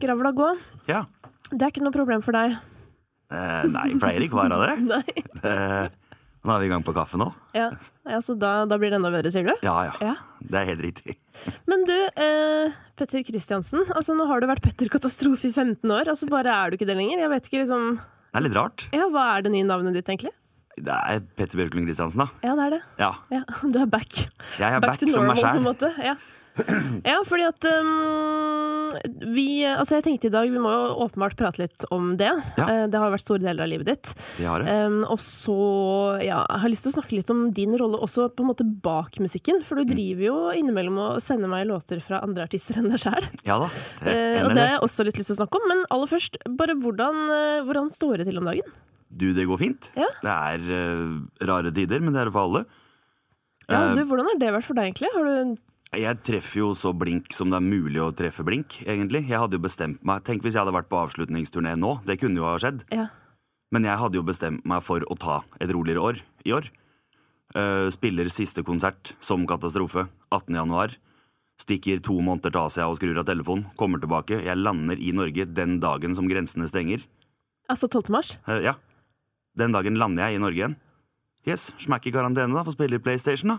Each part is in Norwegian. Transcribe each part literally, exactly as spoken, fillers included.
skravla gå. Ja. Det er ikke noe problem for deg. Eh, nei, pleier ikke å være det. Nei. Eh, nå er vi i gang på kaffe nå. Ja, ja så da, da blir det enda bedre, sier du? Ja, ja, Ja. Det er helt riktig. Men du, eh, Petter Kristiansen, altså nå har du vært Petter Katastrofe i femten år, altså bare er du ikke det lenger? Jeg vet ikke liksom... Det er litt rart. Ja, hva er det nye navnet ditt egentlig? Det er Petter Bjørklund Kristiansen da. Ja, det er det. Ja. Ja, du er back. Jeg er back, to som meg normal, på en selv. måte. Ja. Ja, fordi at um, vi, altså jeg tenkte i dag, vi må jo åpenbart prate litt om det. Ja. Eh, Det har vært store deler av livet ditt. Det har det. Um, og så, ja, jeg har lyst til å snakke litt om din rolle også på en måte bak musikken, for du driver jo innimellom å sende meg låter fra andre artister enn deg selv. Ja da. Det, Eh, og det har jeg også litt lyst til å snakke om, men aller først, bare hvordan, eh, hvordan står det til om dagen? Du, det går fint. Ja. Det er uh, rare tider, men det er det for alle. Ja, Eh, du, hvordan har det vært for deg egentlig? Har du... Jeg treffer jo så blink som det er mulig å treffe blink, egentlig. Jeg hadde jo bestemt meg, tenk hvis jeg hadde vært på avslutningsturné nå, det kunne jo ha skjedd. Ja. Men jeg hadde jo bestemt meg for å ta et roligere år i år. Uh, spiller siste konsert som Katastrofe, attende januar. Stikker to måneder til Asia og skrur av telefonen, kommer tilbake. Jeg lander i Norge den dagen som grensene stenger. Altså tolvte mars? Uh, ja, den dagen lander jeg i Norge igjen. Yes, smakk i karantene da, for å spille i PlayStation da.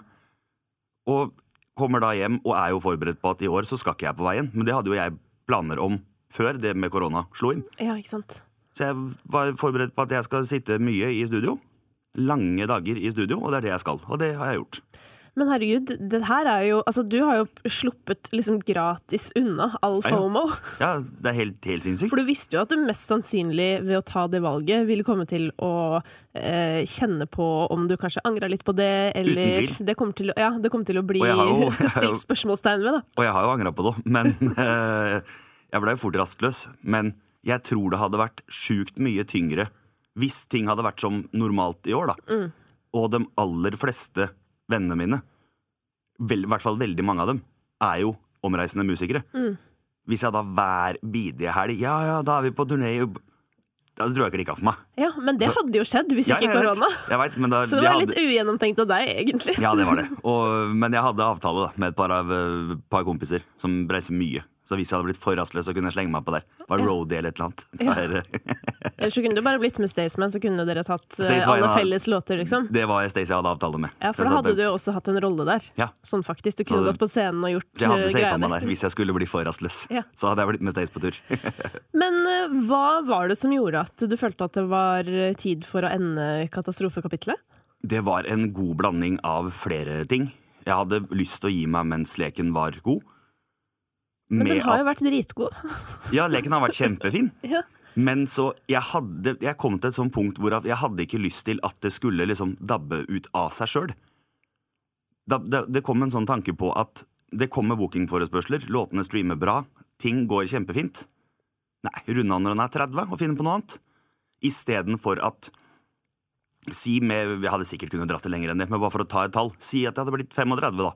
Og kommer da hjem og er jo forberedt på at i år så skal ikke jeg på veien. Men det hadde jo jeg planer om før det med korona slo inn. Ja, ikke sant? Så jeg var forberedt på at jeg skal sitte mye i studio. Lange dager i studio, og det er det jeg skal. Og det har jeg gjort. Men herregud, det her er jo, altså du har jo sluppet liksom gratis unna all Ja, ja. FOMO. Ja, det er helt, helt sinnssykt. For du visste jo at du mest sannsynlig ved å ta det valget ville komme til å eh, kjenne på om du kanskje angret litt på det, eller Uten tvil. det kommer til å, ja, det kommer til å bli Og jeg har jo- jeg har jo- stilt spørsmålstegn ved da. Og jeg har jo angret på det, men eh, jeg ble jo fort rastløs. Men jeg tror det hadde vært sjukt mye tyngre hvis ting hadde vært som normalt i år, da. Mm. Og de aller fleste vennene mine, vel, i hvert fall veldig mange av dem, er jo omreisende musikere. Mm. Hvis jeg da hver bidige helg, ja, ja, da er vi på turné, da tror jeg ikke det gikk av for meg. Ja, men det Så- hadde jo skjedd hvis Ja, ikke jeg vet, korona. jeg vet, men da, Så det jeg var hadde- litt ugjennomtenkt av deg, egentlig. Ja, det var det. Og, men jeg hadde avtale da, med et par, av, eh, par kompiser som reiser mye. Så hvis jeg hadde blitt for rastløs, så kunne jeg slenge meg på der. Var Ja. roadie eller et eller annet. Ja. Der, Ellers så kunne du bare blitt med Staysman, så kunne dere tatt eh, Stays var en alle av- felles låter, liksom. det var Stacey jeg hadde avtale med. Ja, for Så da at hadde det- du jo også hatt en rolle der. Ja. Sånn faktisk, du kunne Så- gått på scenen og gjort Så jeg hadde eh, safa greiene. meg der hvis jeg skulle bli for rastløs. Ja. Så hadde jeg blitt med Stace på tur. Men eh, hva var det som gjorde at du følte at det var tid for å ende katastrofekapitlet? Det var en god blanding av flere ting. Jeg hadde lyst til å gi meg mens leken var god. Men den Med har at- jo vært dritgod. Ja, leken har vært kjempefin. Ja. Men så jeg hadde Jeg kom til et sånt punkt hvor at jeg hadde ikke lyst til at det skulle liksom dabbe ut av seg sjøl. Det, det kom en sånn tanke på at det kommer bookingforespørsler, låtene streamer bra, ting går kjempefint. Nei, runde av når den er tretti og finne på noe annet. Istedenfor at Si med Jeg hadde sikkert kunnet dratt det lenger enn det, men bare for å ta et tall. Si at det hadde blitt trettifem, da.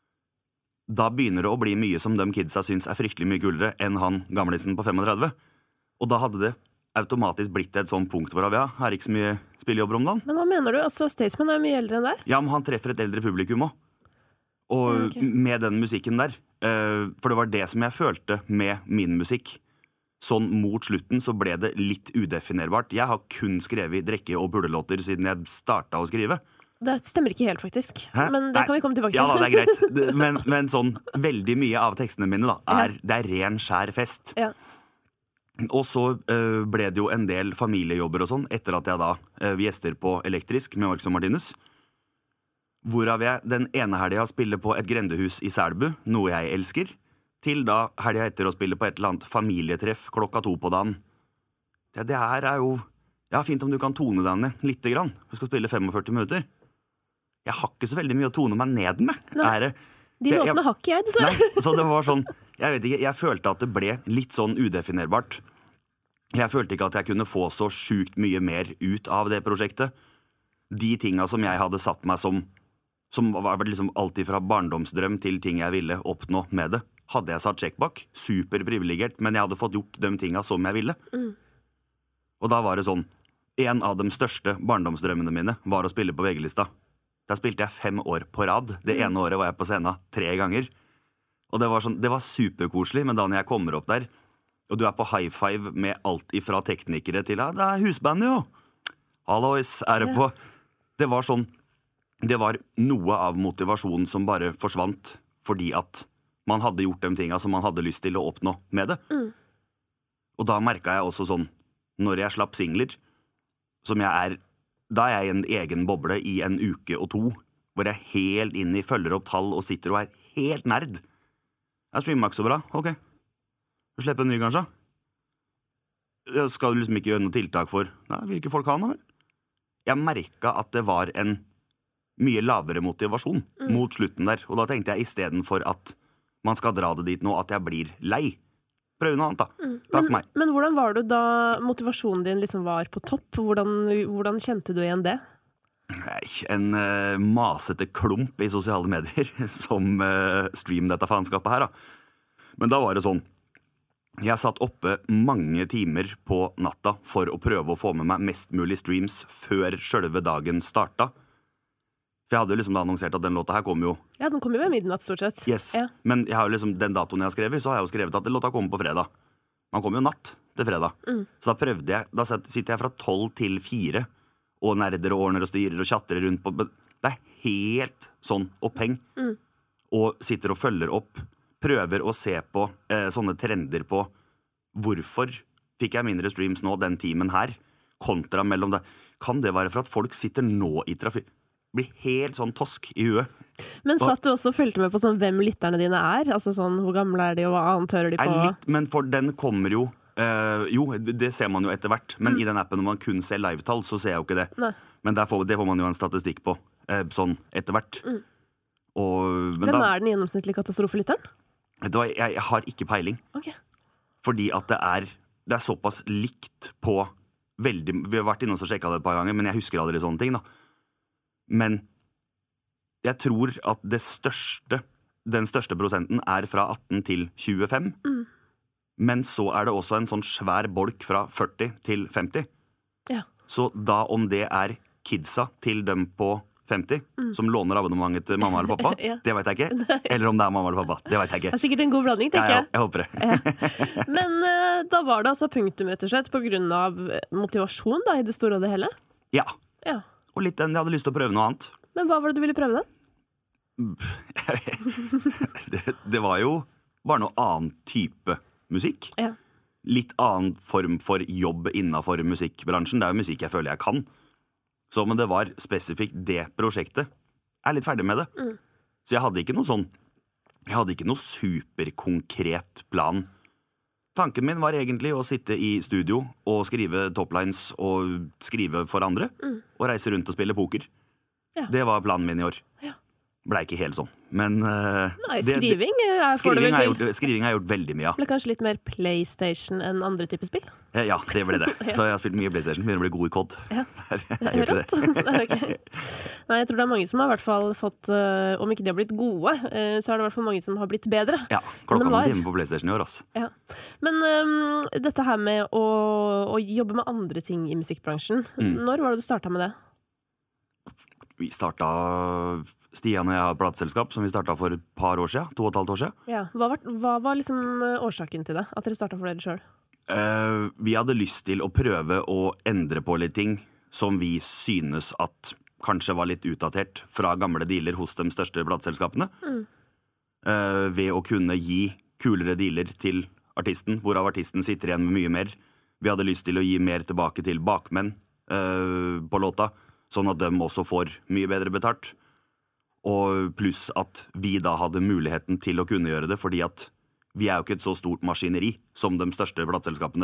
Da begynner det å bli mye som de kidsa syns er fryktelig mye kulere enn han gamlisen på trettifem. Og da hadde det automatisk blitt et sånn punkt hvor ja, her er ikke så mye spillejobber om dagen. Men hva mener du? Altså, Staysman er jo mye eldre enn deg. Ja, men han treffer et eldre publikum òg. Og Ja, ok. med den musikken der. eh, For det var det som jeg følte med min musikk. Sånn mot slutten så ble det litt udefinerbart. Jeg har kun skrevet drikke- og pulelåter siden jeg starta å skrive. Det stemmer ikke helt, faktisk. Hæ? Men det Nei. kan vi komme tilbake til. Ja da, det er greit. Det- Men, men sånn, veldig mye av tekstene mine da, er, det er ren, skjær fest. Ja. Og så eh, ble det jo en del familiejobber og sånn, etter at jeg da uh, gjester på Elektrisk med Marcus og Martinus. Hvorav jeg den ene helga spiller på et grendehus i Selbu, noe jeg elsker, til da helga etter å spille på et eller annet familietreff klokka to på dagen. Ja, det her er jo Ja, fint om du kan tone deg ned lite grann. Du skal spille førtifem minutter. Jeg har ikke så veldig mye å tone meg ned med. Nei. Er det? De Så jeg- låtene har ikke jeg, dessverre. Nei, så det var sånn Jeg vet ikke, jeg følte at det ble litt sånn udefinerbart. Jeg følte ikke at jeg kunne få så sjukt mye mer ut av det prosjektet. De tinga som jeg hadde satt meg som Som var vel liksom alltid fra barndomsdrøm til ting jeg ville oppnå med det, hadde jeg satt sjekk bak. Superprivilegert, men jeg hadde fått gjort de tinga som jeg ville. Mm. Og da var det sånn En av de største barndomsdrømmene mine var å spille på V G-lista. Der spilte jeg fem år på rad. Det ene året var jeg på scenen tre ganger. Og det var, sånn, det var superkoselig, men da når jeg kommer opp der og du er på high five med alt ifra teknikere til ja, det er husbandet jo. Hallois, er det på? Det var sånn, det var noe av motivasjonen som bare forsvant fordi at man hadde gjort de tingene som man hadde lyst til å oppnå med det. Mm. Og da merket jeg også sånn, når jeg slapp singler, som jeg er, da er jeg i en egen boble i en uke og to, hvor jeg helt inn i følger opp tall og sitter og er helt nerd. Jeg streamer ikke så bra, ok. Slippe en ny kanskje. Jeg skal liksom ikke gjøre noe tiltak for, nei, hvilke folk har han vel? Jeg merket at det var en mye lavere motivasjon mm. mot slutten der, og da tenkte jeg i stedet for at man skal dra det dit nå, at jeg blir lei. Prøv noe annet da. Mm. Takk men, for meg. Men hvordan var du da motivasjonen din liksom var på topp? Hvordan, hvordan kjente du igjen det? Nei, en uh, masete klump i sosiale medier som uh, stream dette faenskapet her da. Men da var det sånn, jeg satt oppe mange timer på natta for å prøve å få med meg mest mulig streams før selve dagen starta. For jeg hadde jo liksom annonsert at den låta her kom jo... Ja, den kom jo ved midnatt stort sett. Yes, ja. Men jeg har jo liksom, den datoen jeg har skrevet, så har jeg jo skrevet at den låta kommer på fredag. Man kommer jo natt til fredag. Mm. Så da prøvde jeg, da sitter jeg fra tolv til fire, og nerder og ordner og styrer og tjatrer rundt på... Det er helt sånn oppheng. Mm. Og sitter og følger opp, prøver å se på eh, sånne trender på hvorfor fikk jeg mindre streams nå den timen her, kontra mellom det. Kan det være for at folk sitter nå i trafikk? Blir helt sånn tosk i huet. Men satt du også og følte med på sånn, hvem lytterne dine er? Altså sånn, hvor gamle er de, og hva annet hører de på? Litt, men for den kommer jo, eh, jo, det ser man jo etter hvert, men mm. i den appen når man kun ser live-tall, så ser jeg jo ikke det. Nei. Men der får, det får man jo en statistikk på, eh, sånn etter hvert. Mm. Og, hvem da, er den gjennomsnittlige katastrofelytteren? Jeg, jeg har ikke peiling. Okay. Fordi at det er, det er såpass likt på veldig, vi har vært inne og sjekket det et par ganger, men jeg husker aldri sånne ting da. Men jeg tror at det største, den største prosenten er fra atten til tjuefem. Mm. Men så er det også en sånn svær bolk fra førti til femti. Ja. Så da om det er kidsa til dem på femti, mm. som låner abonnementet til mamma eller pappa, ja. Det vet jeg ikke. Nei. Eller om det er mamma eller pappa, det vet jeg ikke. Det er sikkert en god blanding, tenker jeg. Ja, ja, jeg håper det. Ja. Men uh, da var det altså punktum rett og slett på grunn av motivasjon da, i det store og det hele? Ja. Ja. Og litt den, jeg hadde lyst til å prøve noe annet. Men hva var det du ville prøve da? det, det var jo bare noe annen type musikk. Ja. Litt annen form for jobb innenfor musikkbransjen. Det er jo musikk jeg føler jeg kan. Så, men det var spesifikt det prosjektet. Jeg er litt ferdig med det. Mm. Så jeg hadde ikke noe sånn, jeg hadde ikke noe superkonkret plan. Tanken min var egentlig å sitte i studio og skrive toplines og skrive for andre, mm. og reise rundt og spille poker. Ja. Det var planen min i år. Ja. Ble ikke helt sånn. Men uh, Nei, skriving det, det, er skriving har gjort, skriving har gjort veldig mye, ja. Ble kanskje litt mer PlayStation enn andre typer spill? Ja, det ble det. Ja. Så jeg har spilt mye PlayStation, begynner å bli god i kod. Ja. Jeg gjør det. Okay. Nei, jeg tror det er mange som har i hvert fall fått, uh, om ikke de har blitt gode, uh, så er det i hvert fall mange som har blitt bedre. Ja, klokka noen timer på PlayStation i år, altså. Ja. Men um, dette her med å, å jobbe med andre ting i musikkbransjen, mm. når var det du startet med det? Vi startet... Stian og jeg har et plateselskap som vi startet for et par år siden, to og et halvt år siden. Ja. Hva var, hva var liksom årsaken til det, at dere startet for dere selv? Uh, vi hadde lyst til å prøve å endre på litt ting som vi synes at kanskje var litt utdatert fra gamle dealer hos de største plateselskapene. Mm. Uh, ved å kunne gi kulere dealer til artisten, hvorav artisten sitter igjen med mye mer. Vi hadde lyst til å gi mer tilbake til bakmenn uh, på låta, sånn at de også får mye bedre betalt. Og pluss at vi da hadde muligheten til å kunne gjøre det, fordi at vi er jo ikke et så stort maskineri som de største plateselskapene.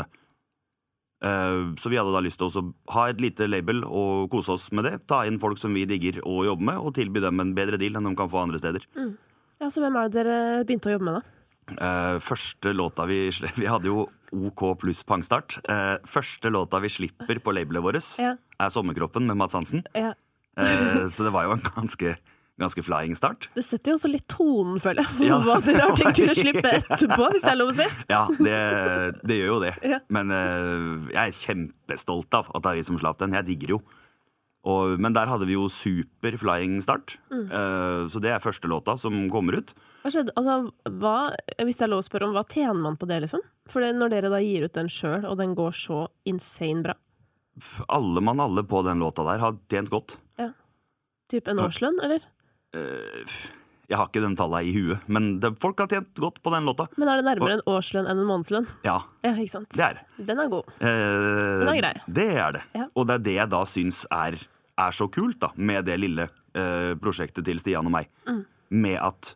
Uh, så vi hadde da lyst til å ha et lite label og kose oss med det, ta inn folk som vi digger å jobbe med, og tilby dem en bedre deal enn de kan få andre steder. Mm. Ja, så hvem er det dere begynte å jobbe med da? Uh, første låta vi, vi hadde jo OK pluss pangstart. Uh, første låta vi slipper på labelet vårt ja. Er Sommerkroppen med Mats Hansen. Ja. uh, så det var jo en ganske... ganske flying start. Det setter jo også litt tonen, føler jeg, for ja. Hva dere har tenkt til å slippe etterpå, hvis det er lov å si. Ja, det, det gjør jo det. Ja. Men uh, jeg er kjempestolt av at det er vi som slapp den. Jeg digger jo Og, men der hadde vi jo super flying start. Mm. Uh, så det er første låta som kommer ut. Hva skjedde? Altså, hva, hvis det er lov å spørre om, hva tjener man på det, liksom? For det, når dere da gir ut den selv, og den går så insane bra. Alle mann alle på den låta der har tjent godt. Ja. Typ en årslønn, eller? Uh, jeg har ikke den tallet i huet, men det, folk har tjent godt på den låta. Men er det nærmere og, en årslønn enn en månedslønn? Ja. Ja, ikke sant? Det er. Den er god. Uh, den er grei. Det er det. Ja. Og det er det jeg da syns er, er så kult, da, med det lille uh, prosjektet til Stian og meg. Mm. Med at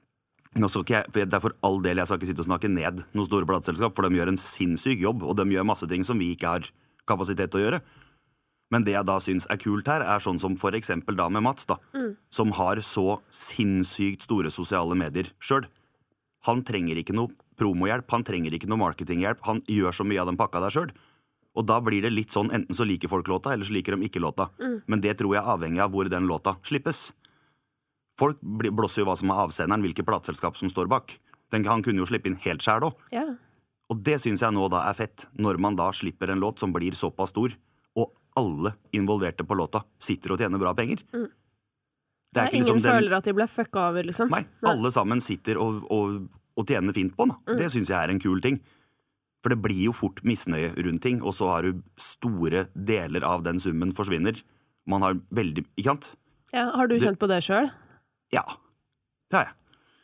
nå skal ikke jeg, for det er for all del jeg skal ikke sitte og snakke ned noen store plateselskap, for de gjør en sinnssyk jobb, og de gjør masse ting som vi ikke har kapasitet til å gjøre. Men det jeg da syns er kult her, er sånn som for eksempel da med Mats, da, mm. som har så sinnssykt store sosiale medier sjøl. Han trenger ikke noe promohjelp, han trenger ikke noe marketinghjelp, han gjør så mye av den pakka der sjøl. Og da blir det litt sånn, enten så liker folk låta, eller så liker de ikke låta. Mm. Men det tror jeg er avhengig av hvor den låta slippes. Folk blåser jo hva som er avsenderen, hvilke plateselskap som står bak. Den, han kunne jo slippe inn helt sjæl òg. Yeah. Og det syns jeg nå da er fett, når man da slipper en låt som blir såpass stor, og alle involverte på låta sitter og tjener bra penger. Mm. Det er ikke ingen liksom den... føler at de ble fucka over, liksom. Nei, Nei. Alle sammen sitter og, og, og tjener fint på den. Mm. Det syns jeg er en kul ting. For det blir jo fort misnøye rundt ting, og så har du store deler av den summen forsvinner. Man har veldig... Ikke sant? Ja, har du kjent det... på det sjøl? Ja, det har jeg.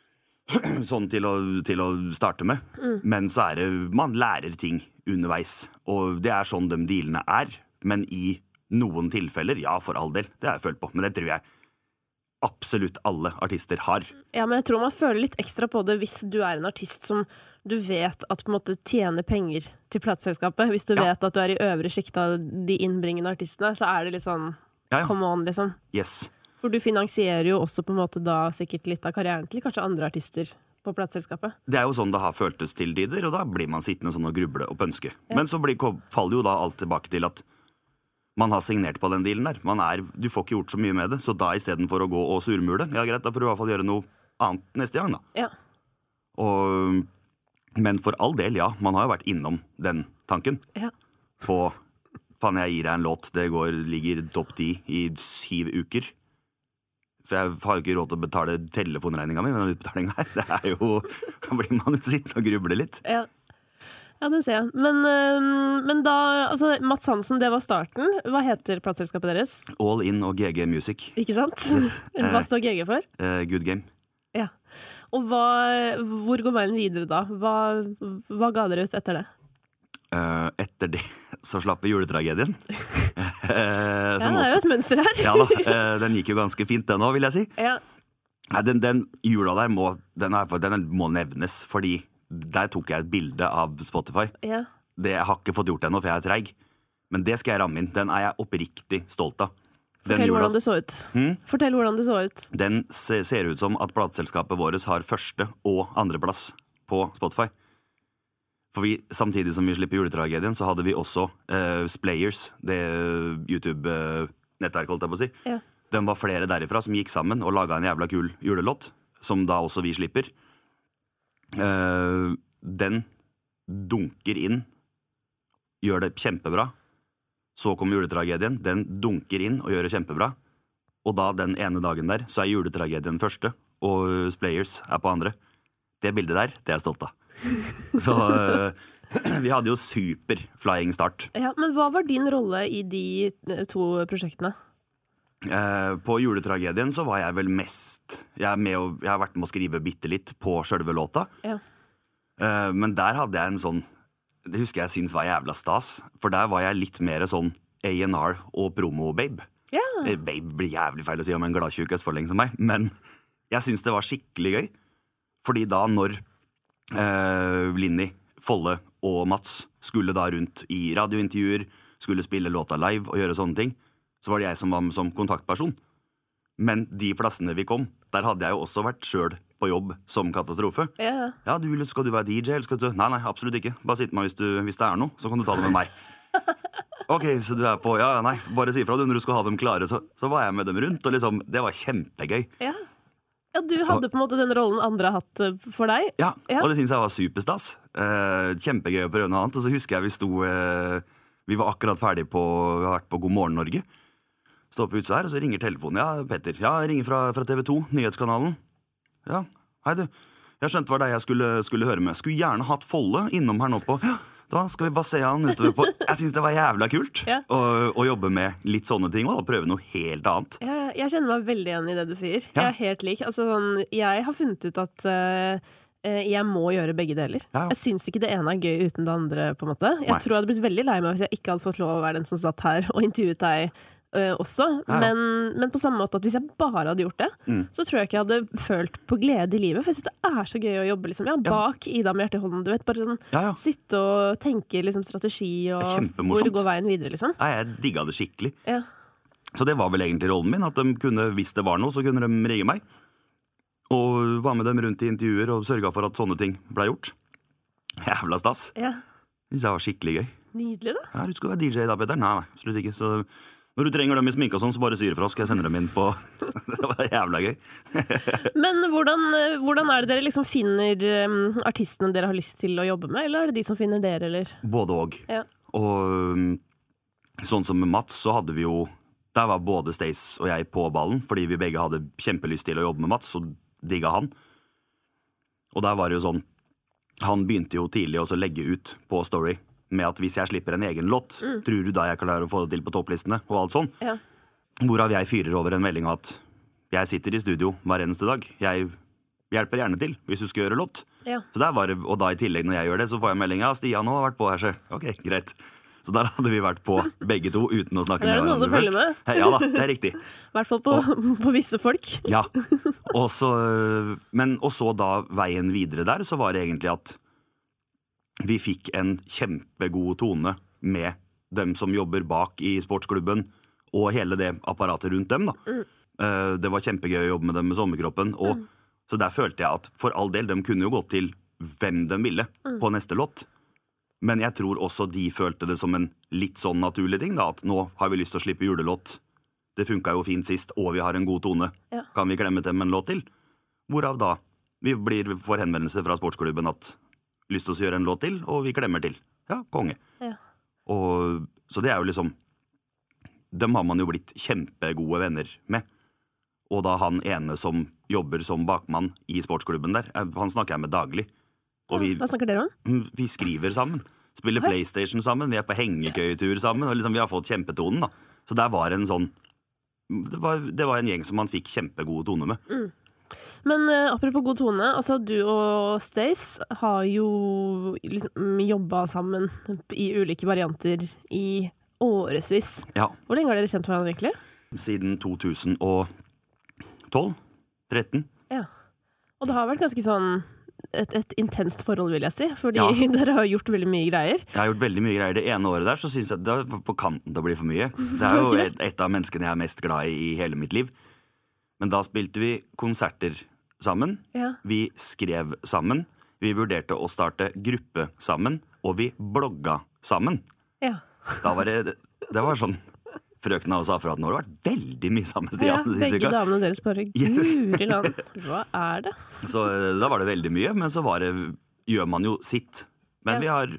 Sånn til å, til å starte med. Mm. Men så er det... Man lærer ting underveis. Og det er sånn de dealene er. Men i noen tilfeller, ja, for all del, det har jeg følt på. Men det tror jeg absolutt alle artister har. Ja, men jeg tror man føler litt ekstra på det hvis du er en artist som du vet at på en måte tjener penger til plateselskapet. Hvis du ja. vet at du er i øvre sjikt av de innbringende artistene, så er det litt sånn, ja, ja. come on, liksom. Yes. For du finansierer jo også på en måte da sikkert litt av karrieren til kanskje andre artister på plateselskapet. Det er jo sånn det har føltes til tider, og da blir man sittende sånn og gruble og pønske. Ja. Men så blir, faller jo da alt tilbake til at man har signert på den dealen der. Man er, du får ikke gjort så mye med det, så da i stedet for å gå og surmule, ja greit, da får du i hvert fall gjøre noe annet neste gang da. Ja. Og, men for all del, ja, man har jo vært innom den tanken. Ja. På, faen jeg gir deg en låt, det går, ligger topp ti i syv uker. For jeg har jo ikke råd til å betale telefonregninga mi, men den utbetalingen her, det er jo, da blir man jo sittende og gruble litt. Ja. Ja, det ser jeg. Men, men da, altså, Mats Hansen, det var starten. Hva heter plateselskapet deres? All In og G G Music. Ikke sant? Yes. Hva står G G for? Uh, good Game. Ja. Og hva, hvor går veien videre da? Hva, hva ga dere ut etter det? Uh, etter det så slapp vi juletragedien. uh, ja, det er jo et mønster her. Ja da, uh, den gikk jo ganske fint den også, vil jeg si. Ja. Nei, den, den jula der må, den er, den må nevnes, fordi der tok jeg et bilde av Spotify. Ja. Det jeg har ikke fått gjort ennå, for jeg er treig. Men det skal jeg ramme inn. Den er jeg oppriktig stolt av. Den Fortell jula... hvordan det så ut. Hmm? Fortell hvordan det så ut. Den ser ut som at plateselskapet vårt har første og andreplass på Spotify. For vi, samtidig som vi slipper juletragedien, så hadde vi også uh, Splayers, det YouTube-nettverk, holdt jeg på å si. Ja. Den var flere derifra som gikk sammen og laget en jævla kul julelåt, som da også vi slipper. Uh, den dunker inn, gjør det kjempebra. Så kommer juletragedien, den dunker inn og gjør det kjempebra. Og da den ene dagen der, så er juletragedien første, og Splayers er på andre. Det bildet der, det er jeg stolt av. Så uh, vi hadde jo super flying start. Ja, men hva var din rolle i de to prosjektene? Uh, på juletragedien så var jeg vel mest jeg, er med å, jeg har vært med å skrive bitte litt på selve låta. Ja. uh, Men der hadde jeg en sånn, det husker jeg synes var jævla stas, for der var jeg litt mer sånn A and R og promo-babe. Ja. uh, Babe blir jævlig feil å si om en gladtjuk østfolding som meg, men jeg synes det var skikkelig gøy. Fordi da når uh, Linni, Folle og Mats skulle da rundt i radiointervjuer, skulle spille låta live og gjøre sånne ting, så var det jeg som var som kontaktperson. Men de plassene vi kom, der hadde jeg jo også vært selv på jobb som katastrofe. Ja, ja du, skal du være D J, eller skal du... Nei, nei, absolutt ikke. Bare sitt meg hvis, du, hvis det er noe, så kan du ta det med meg. Ok, så du er på... Ja, nei, bare si fra du når du skal ha dem klare, så, så var jeg med dem rundt, og liksom, det var kjempegøy. Ja. Ja, du hadde på en måte den rollen andre har hatt for deg. Ja, ja. Og det synes jeg var superstas. Eh, kjempegøy å prøve noe annet, og så husker jeg vi sto... Eh, vi var akkurat ferdig på... Vi har vært på God morgen Norge. Står på utsida her, og så ringer telefonen. Ja, Petter. Ja, jeg ringer fra, fra T V to, nyhetskanalen. Ja, hei du. Jeg skjønte hva det jeg skulle, skulle høre med. Skulle gjerne hatt Folle innom her nå på. Ja, da skal vi bare se han utover på. Jeg synes det var jævla kult ja. å, å jobbe med litt sånne ting, og da prøve noe helt annet. Ja, jeg kjenner meg veldig igjen i det du sier. Ja. Jeg er helt lik. Altså, sånn, jeg har funnet ut at uh, jeg må gjøre begge deler. Ja, ja. Jeg synes ikke det ene er gøy uten det andre, på en måte. Jeg Nei. tror jeg hadde blitt veldig lei meg hvis jeg ikke hadde fått lov å være den som satt her og intervjuet deg Uh, også, ja, ja. Men, men på samme måte at hvis jeg bare hadde gjort det, mm. så tror jeg ikke jeg hadde følt på glede i livet, for jeg synes det er så gøy å jobbe liksom, ja, bak Ida med hjerteholden, du vet, bare sånn, ja, ja. sitte og tenke liksom, strategi og hvor går veien videre, liksom. Nei, jeg digget det skikkelig. Ja. Så det var vel egentlig rollen min, at de kunne, hvis det var noe, så kunne de ringe meg, og var med dem rundt i intervjuer og sørget for at sånne ting ble gjort. Jævla stas. Ja. Det var skikkelig gøy. Nydelig da. Ja, du skal være D J da, Petter? Nei, nei, slutt ikke, så... Når du trenger dem i sminke og sånn, så bare sier det fra oss, skal jeg sende dem inn på... Det var jævla gøy. Men hvordan, hvordan er det dere liksom finner um, artistene dere har lyst til å jobbe med, eller er det de som finner dere, eller? Både og. Ja. Og um, sånn som med Mats, så hadde vi jo... Der var både Stace og jeg på ballen, fordi vi begge hadde kjempelyst til å jobbe med Mats, så digget han. Og der var det jo sånn... Han begynte jo tidlig også å legge ut på Story med at hvis jeg slipper en egen låt, mm. tror du da jeg klarer å få det til på topplistene, og alt sånn. Ja. Hvorav jeg fyrer over en melding at jeg sitter i studio hver eneste dag. Jeg hjelper gjerne til, hvis du skal gjøre låt. Ja. Så der var det, og da i tillegg når jeg gjør det, så får jeg melding, ja, Stian har vært på her, så ok, greit. Så der hadde vi vært på begge to, uten å snakke med hverandre først. Det er noen som følger med. Ja da, det er riktig. I hvert fall på, og, på visse folk. Ja, og så, men, og så da veien videre der, så var det egentlig at vi fikk en kjempegod tone med dem som jobber bak i sportsklubben, og hele det apparatet rundt dem. Da. Mm. Det var kjempegøy å jobbe med dem med sommerkroppen. Og, mm. Så der følte jeg at for all del, de kunne jo gått til hvem de ville mm. på neste låt. Men jeg tror også de følte det som en litt sånn naturlig ting, da, at nå har vi lyst til å slippe julelåt. Det funket jo fint sist, og vi har en god tone. Ja. Kan vi klemme dem en låt til? Hvorav da? Vi blir for henvendelse fra sportsklubben at lyst til å gjøre en låt til, og vi klemmer til. Ja, konge. Ja. Og, så det er jo liksom, dem har man jo blitt kjempegode venner med. Og da han ene som jobber som bakmann i sportsklubben der, han snakker jeg med daglig. Og vi, Hva snakker dere om? Vi skriver sammen. Spiller Hei. PlayStation sammen, vi er på hengekøyetur sammen, og liksom vi har fått kjempetonen da. Så der var en sånn, det var, det var en gjeng som man fikk kjempegode tone med. Mm. Men uh, apropos god tone, altså du og Stace har jo liksom jobbet sammen i ulike varianter i årevis. Ja. Hvor lenge har dere kjent hverandre egentlig? Siden to tusen og tolv, tretten. Ja, og det har vært ganske sånn et, et intenst forhold, vil jeg si, fordi ja. dere har gjort veldig mye greier. Jeg har gjort veldig mye greier. Det ene året der så synes jeg det var på kanten til å bli for mye. Det er jo et, et av menneskene jeg er mest glad i i hele mitt liv. Men da spilte vi konserter sammen, ja. Vi skrev sammen, vi vurderte å starte gruppe sammen, og vi blogga sammen. Ja. Da var det, det var sånn, frøkene sa fra at nå har det vært veldig mye sammen, Stian. Ja, begge damene deres bare, guri land, hva er det? Så da var det veldig mye, men så var det, gjør man jo sitt. Men ja. vi har,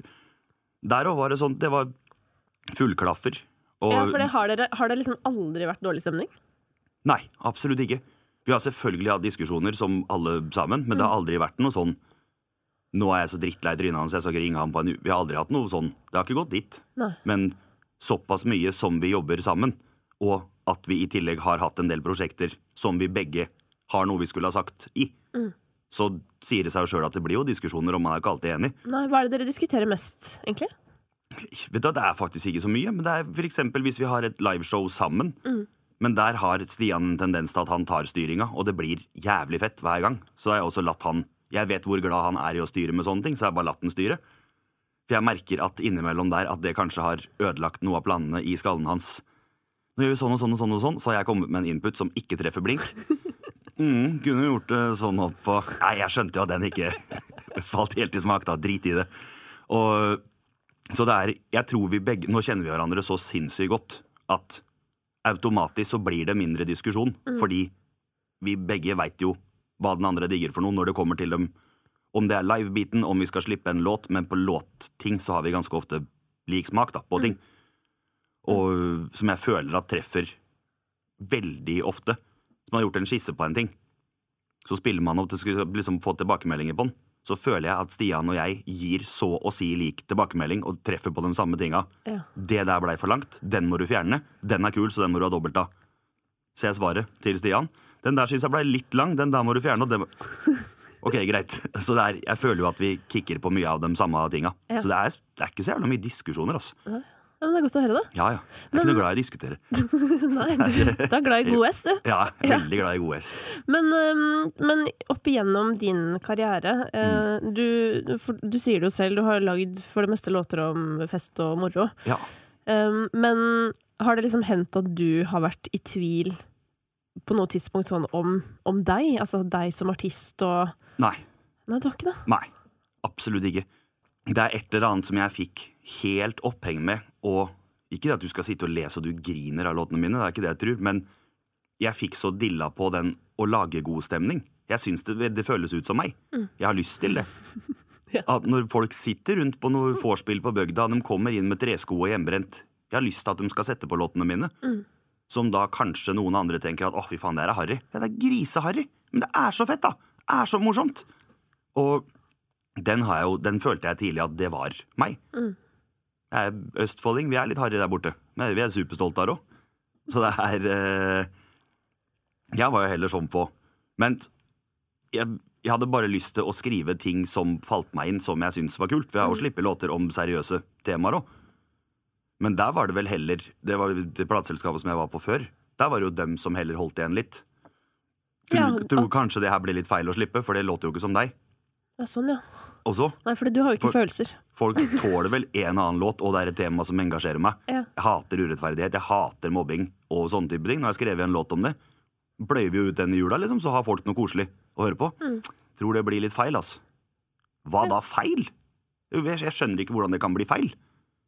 der også var det sånn, det var fullklaffer. Og, ja, for det har, dere, har det liksom aldri vært dårlig stemning? Nei, absolutt ikke. Vi har selvfølgelig hatt diskusjoner som alle sammen, men mm. det har aldri vært noe sånn, nå er jeg så drittlei trynet hans, jeg skal ikke ringe ham på en u... Vi har aldri hatt noe sånn, det har ikke gått dit. Nei. Men såpass mye som vi jobber sammen, og at vi i tillegg har hatt en del prosjekter som vi begge har noe vi skulle ha sagt i, mm. så sier det seg jo selv at det blir jo diskusjoner om man er ikke alltid enig. Nei, hva er det dere diskuterer mest, egentlig? Vet du, det er faktisk ikke så mye, men det er for eksempel hvis vi har et liveshow sammen, mm. Men der har Stian en tendens til at han tar styringa, og det blir jævlig fett hver gang. Så har jeg også latt han, jeg vet hvor glad han er i å styre med sånne ting, så jeg har bare latt han styre. For jeg merker at innimellom der, at det kanskje har ødelagt noe av planene i skallen hans. Nå gjør vi sånn og sånn og sånn og sånn, så har jeg kommet med en input som ikke treffer blink. Mm, kunne gjort det sånn opp på... Nei, jeg skjønte jo at den ikke falt helt i smak da, drit i det. Og så det er, jeg tror vi begge, nå kjenner vi hverandre så sinnssykt godt, at automatisk så blir det mindre diskusjon, mm. fordi vi begge vet jo hva den andre digger for noe når det kommer til dem. Om det er live-biten, om vi skal slippe en låt, men på låtting så har vi ganske ofte lik smak da, på ting. Mm. Og som jeg føler at treffer veldig ofte. Hvis man har gjort en skisse på en ting, så spiller man opp til å liksom få tilbakemeldinger på den. Så føler jeg at Stian og jeg gir så å si lik tilbakemelding og treffer på de samme tinga. Ja. Det der ble for langt, den må du fjerne. Den er kul, så den må du ha dobbelt av. Så jeg svarer til Stian. Den der synes jeg ble litt lang, den der må du fjerne. Og den... Ok, greit. Så det er, jeg føler jo at vi kikker på mye av de samme tinga. Ja. Så det er, det er ikke så jævla mye diskusjoner, altså. Ja. Ja, men det er godt å høre det. Ja, ja. Jeg er men... ikke noe glad i å diskutere. Nei, du, du er glad i god S, du. Ja, veldig glad i god S. Men, men opp igjennom din karriere, mm. du, for, du sier det jo selv, du har lagd for det meste låter om fest og moro. Ja. Men har det liksom hendt at du har vært i tvil på noe tidspunkt sånn om, om deg? Altså deg som artist og... Nei. Nei, du har ikke det? Nei, absolutt ikke. Det er et eller annet som jeg fikk helt oppheng med, og ikke at du skal sitte og lese og du griner av låtene mine, det er ikke det jeg tror, men jeg fikk så dilla på den å lage god stemning. Jeg synes det, det føles ut som meg. Mm. Jeg har lyst til det. Ja. At når folk sitter rundt på noe vorspiel på bygda, de kommer inn med tresko og hjemmebrent, jeg har lyst til at de skal sette på låtene mine, mm. som da kanskje noen andre tenker at, åh, fy faen, det er harry. Ja, det er griseharry, men det er så fett da. Det er så morsomt. Og Den, har jeg jo, den følte jeg tidlig at det var meg. Mm. Jeg er østfolding, vi er litt harry der borte. Men vi er superstolte der også. Så det er... Eh, jeg var jo heller sånn på. Men jeg, jeg hadde bare lyst til å skrive ting som falt meg inn, som jeg synes var kult. For jeg har jo slippet låter om seriøse temaer også. Men der var det vel heller... Det var det plateselskapet som jeg var på før. Der var det jo dem som heller holdt igjen litt. Tror, ja, tror kanskje det her blir litt feil å slippe, for det låter jo ikke som deg. Ja, sånn, ja. Også. Nei, for du har jo ikke For, følelser. Folk tåler vel en annen låt, og det er et tema som engasjerer meg. Ja. Jeg hater urettferdighet, jeg hater mobbing og sånne type ting. Når jeg skrev en låt om det, pløyer vi ut den i jula, liksom, så har folk noe koselig å høre på. Mm. Tror det blir litt feil, altså. Hva ja. Da feil? Jeg skjønner ikke hvordan det kan bli feil.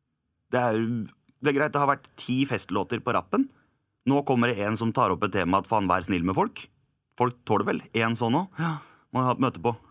Det er, det er greit, det har vært ti festlåter på rappen. Nå kommer det en som tar opp et tema at faen, vær snill med folk. Folk tåler vel en sånn også. Ja, må jeg ha et møte på.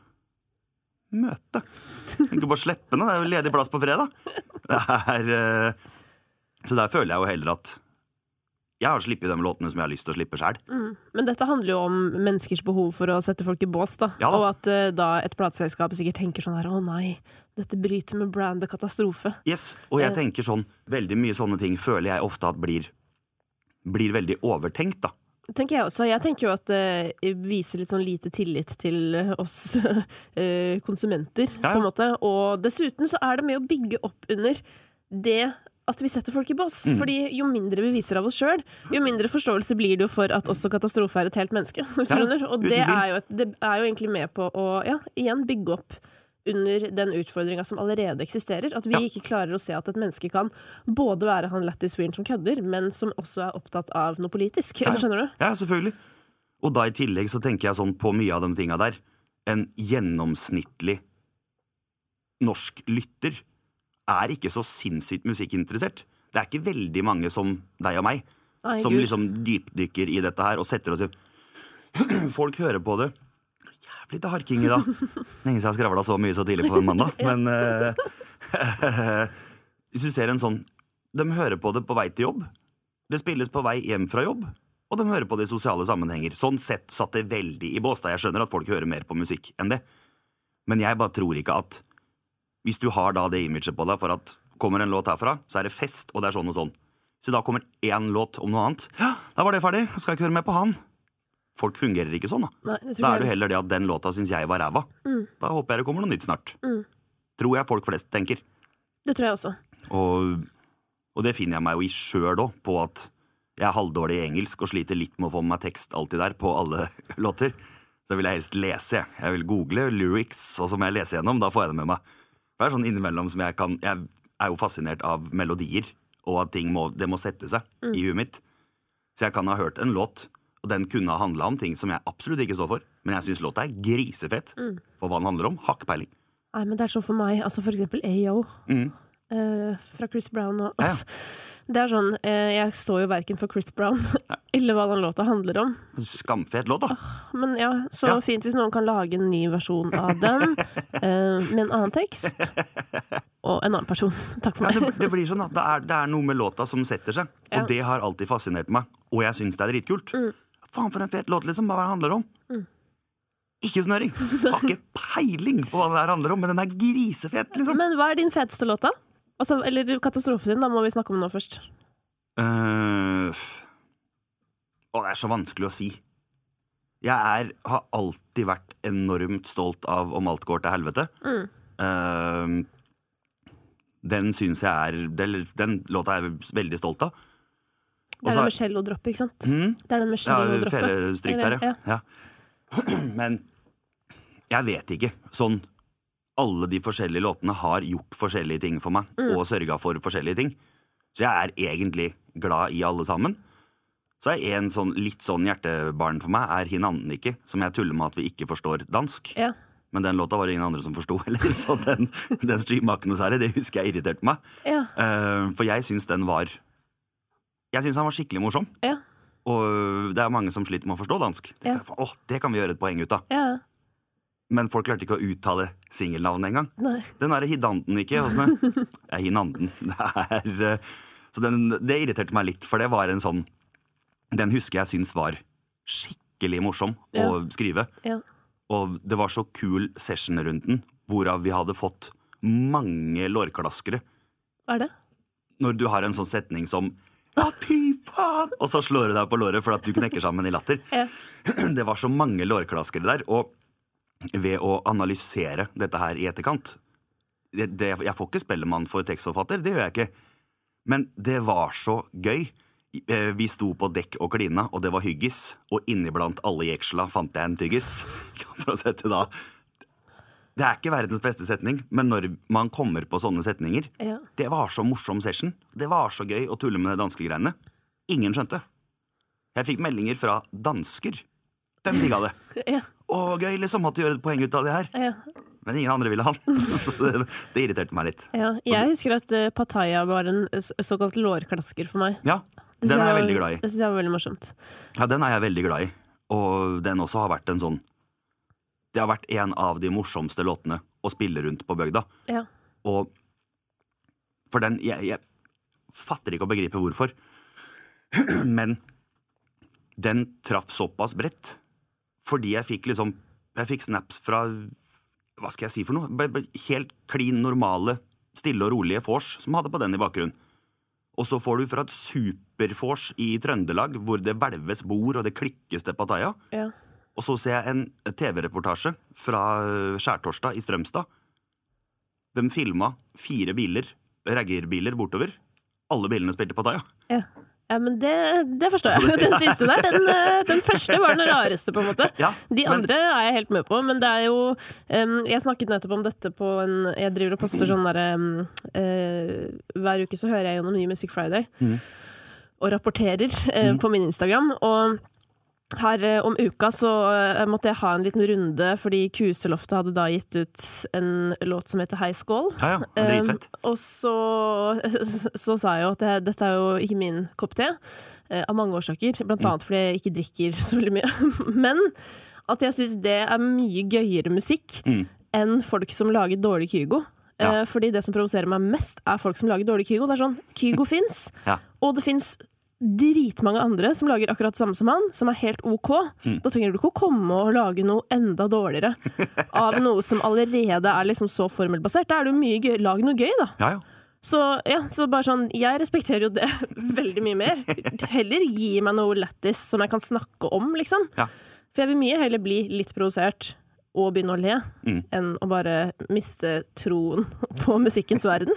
Møte. Ikke bare slippe den, det er jo ledig plass på fredag. Det er, uh, så der føler jeg jo heller at jeg har slippet de låtene som jeg har lyst til å slippe selv. Mm. Men dette handler jo om menneskers behov for å sette folk i bås, da. Ja, da. Og at uh, da et plateselskap sikkert tenker sånn her, å nei, dette bryter med brandet katastrofe. Yes, og jeg uh. tenker sånn, veldig mye sånne ting føler jeg ofte at blir, blir veldig overtenkt, da. Tenker jeg også. Jeg tenker jo at det viser litt sånn lite tillit til oss uh, konsumenter, ja, ja. På en måte. Og dessuten så er det med å bygge opp under det at vi setter folk i bås. Mm. Fordi jo mindre vi viser av oss selv, jo mindre forståelse blir det jo for at også katastrofe er et helt menneske. Ja, og det er, jo et, det er jo egentlig med på å, ja, igjen bygge opp under den utfordringen som allerede eksisterer. At vi ja. Ikke klarer å se at et menneske kan både være han lættis fyren som kødder, men som også er opptatt av noe politisk. Eller skjønner du? Ja, selvfølgelig. Og da i tillegg så tenker jeg sånn på mye av de tingene der. En gjennomsnittlig norsk lytter er ikke så sinnssykt musikkinteressert. Det er ikke veldig mange som deg og meg, Ai, som Gud. Liksom dypdykker i dette her og setter oss i... Folk hører på det. Litt av harking i dag. Lenge siden jeg skravlet så mye så tidlig på en mandag. Men uh, hvis du ser en sånn, de hører på det på vei til jobb. Det spilles på vei hjem fra jobb. Og de hører på det i sosiale sammenhenger. Sånn sett satt det veldig i bås. Da jeg skjønner at folk hører mer på musikk enn det. Men jeg bare tror ikke at hvis du har da det imaget på deg for at kommer en låt herfra, så er det fest, og det er sånn og sånn. Så da kommer en låt om noe annet. Ja, da var det ferdig. Jeg skal ikke høre med på han. Folk fungerer ikke sånn, da. Nei, da er det heller det at den låta synes jeg var ræva. Mm. Da håper jeg det kommer noe nytt snart. Mm. Tror jeg folk flest tenker. Det tror jeg også. Og, og det finner jeg meg jo i selv da, på at jeg er halvdårlig i engelsk og sliter litt med å få med meg tekst alltid der på alle låter. Så vil jeg helst lese. Jeg vil google lyrics, og så må jeg lese gjennom, da får jeg det med meg. Det er sånn innimellom som jeg kan, jeg er jo fascinert av melodier, og at ting må, det må sette seg mm. i huet mitt. Så jeg kan ha hørt en låt, og den kunne ha handlet om ting som jeg absolutt ikke står for. Men jeg synes låta er grisefett. Mm. For hva den handler om, hakkpeiling. Nei, men det er sånn for meg. Altså for eksempel A O. Mm. Uh, fra Chris Brown og ja. Det er sånn, uh, jeg står jo hverken for Chris Brown eller hva den låta handler om. Skamfet låt da. Uh, men ja, så ja. fint hvis noen kan lage en ny versjon av den uh, med en annen tekst og en annen person. Takk for meg. Ja, det, det blir sånn at det er, det er noe med låta som setter seg, og ja. det har alltid fascinert meg, og jeg synes det er dritkult. Mm. Faen for en fet låt liksom, hva det handler om. Mm. Ikke snøring. Har ikke peiling på hva det her handler om, men den er grisefet liksom. Men hva er din feteste låta? Altså, eller katastrofen din, da må vi snakke om nå først. Uh, å, det er så vanskelig å si. Jeg er, har alltid vært enormt stolt av Om alt går til helvete. Mm. Uh, den synes jeg er, den, den låta er jeg veldig stolt av. Det er Også, den med cello droppe, ikke sant? Mm, det er den med cello droppe. Ja, felestryk der, ja. ja. ja. Men jeg vet ikke, sånn alle de forskjellige låtene har gjort forskjellige ting for meg, mm. og sørget for forskjellige ting. Så jeg er egentlig glad i alle sammen. Så er en sånn, litt sånn hjertebarn for meg, er Hin anden ikke, som jeg tuller med at vi ikke forstår dansk. Ja. Men den låta var det ingen andre som forstod, eller så den, den streama ikke noe særlig, det husker jeg irriterte meg. Ja. Uh, for jeg synes den var, jeg synes han var skikkelig morsom. Ja. Og det er mange som sliter med å forstå dansk. Ja. Åh, oh, det kan vi gjøre et poeng ut av. Ja. Men folk klarte ikke å uttale singelnavnet en gang. Nei. Den er Hidanden ikke, sånn er Hinanden. Det er, så den, det irriterte meg litt, for det var en sånn, den husker jeg synes var skikkelig morsom ja. å skrive. Ja. Og det var så kul session rundt den, hvorav vi hadde fått mange lårklaskere. Hva er det? Når du har en sånn setning som «Å, fy faen!» og så slår du deg på låret for at du knekker sammen i latter. Ja. Det var så mange lårklaskere der, og ved å analysere dette her i etterkant. Det, det, jeg får ikke spellemann for tekstforfatter, det gjør jeg ikke. Men det var så gøy. Vi sto på dekk og klina, og det var hyggis. Og inniblant alle jeksla fant jeg en tyggis. For å sette da. Det er ikke verdens beste setning, men når man kommer på sånne setninger, ja. det var så morsom session. Det var så gøy å tulle med de danske greiene. Ingen skjønte. Jeg fikk meldinger fra dansker. De digga det. Ja. Å, gøy liksom at du gjør et poeng ut av det her. Ja. Men ingen andre ville ha den. det, det irriterte meg litt. Ja, jeg husker at uh, Pattaya var en såkalt lårklasker for meg. Ja, den er jeg veldig glad i. Det synes jeg var veldig morsomt. Ja, den er jeg veldig glad i. Og den også har vært en sånn, det har vært en av de morsomste låtene å spille rundt på bygda. Ja. Og for den, jeg, jeg fatter ikke å begripe hvorfor. Men den traff såpass bredt. Fordi jeg fikk liksom, jeg fikk snaps fra, hva skal jeg si for noe? Helt klin normale, stille og rolige fors som hadde på den i bakgrunnen. Og så får du fra et superfors i Trøndelag, hvor det hvelves bord og det klikkes til Pattaya. Ja. Og så ser jeg en T V-reportasje fra Skjærtorsdag i Strømstad. De filma fire biler, raggerbiler bortover. Alle bilene spilte Pattaya. Ja. Ja, men det, det forstår jeg. Den siste der, den, den første var den rareste på en måte. Ja, de andre men... er jeg helt med på, men det er jo um, jeg snakket nettopp om dette på en, jeg driver og poster sånn der um, uh, hver uke så hører jeg gjennom Ny Music Friday mm. og rapporterer uh, mm. på min Instagram, og her uh, om uka så uh, måtte jeg ha en liten runde, fordi Kuseloftet hadde da gitt ut en låt som heter Hei Skål. Ja, ja, dritfett. Um, og så, så sa jeg jo at det, dette er jo ikke min kopp te, uh, av mange årsaker, blant annet fordi jeg ikke drikker så veldig mye. Men at jeg synes det er mye gøyere musikk mm. enn folk som lager dårlig Kygo. Ja. Uh, fordi det som provoserer meg mest er folk som lager dårlig Kygo. Det er sånn, Kygo finnes, ja. og det finnes dritmange andre som lager akkurat samme som han, som er helt ok. Mm. Da trenger du ikke å komme og lage noe enda dårligere av noe som allerede er liksom så formelbasert. Da er det jo mye gøy. Lag noe gøy, da. Ja, ja. Så, ja, så bare sånn, jeg respekterer jo det veldig mye mer. Heller gi meg noe lættis som jeg kan snakke om, liksom. Ja. For jeg vil mye heller bli litt provosert og begynne å le, mm. enn å bare miste troen på musikkens verden.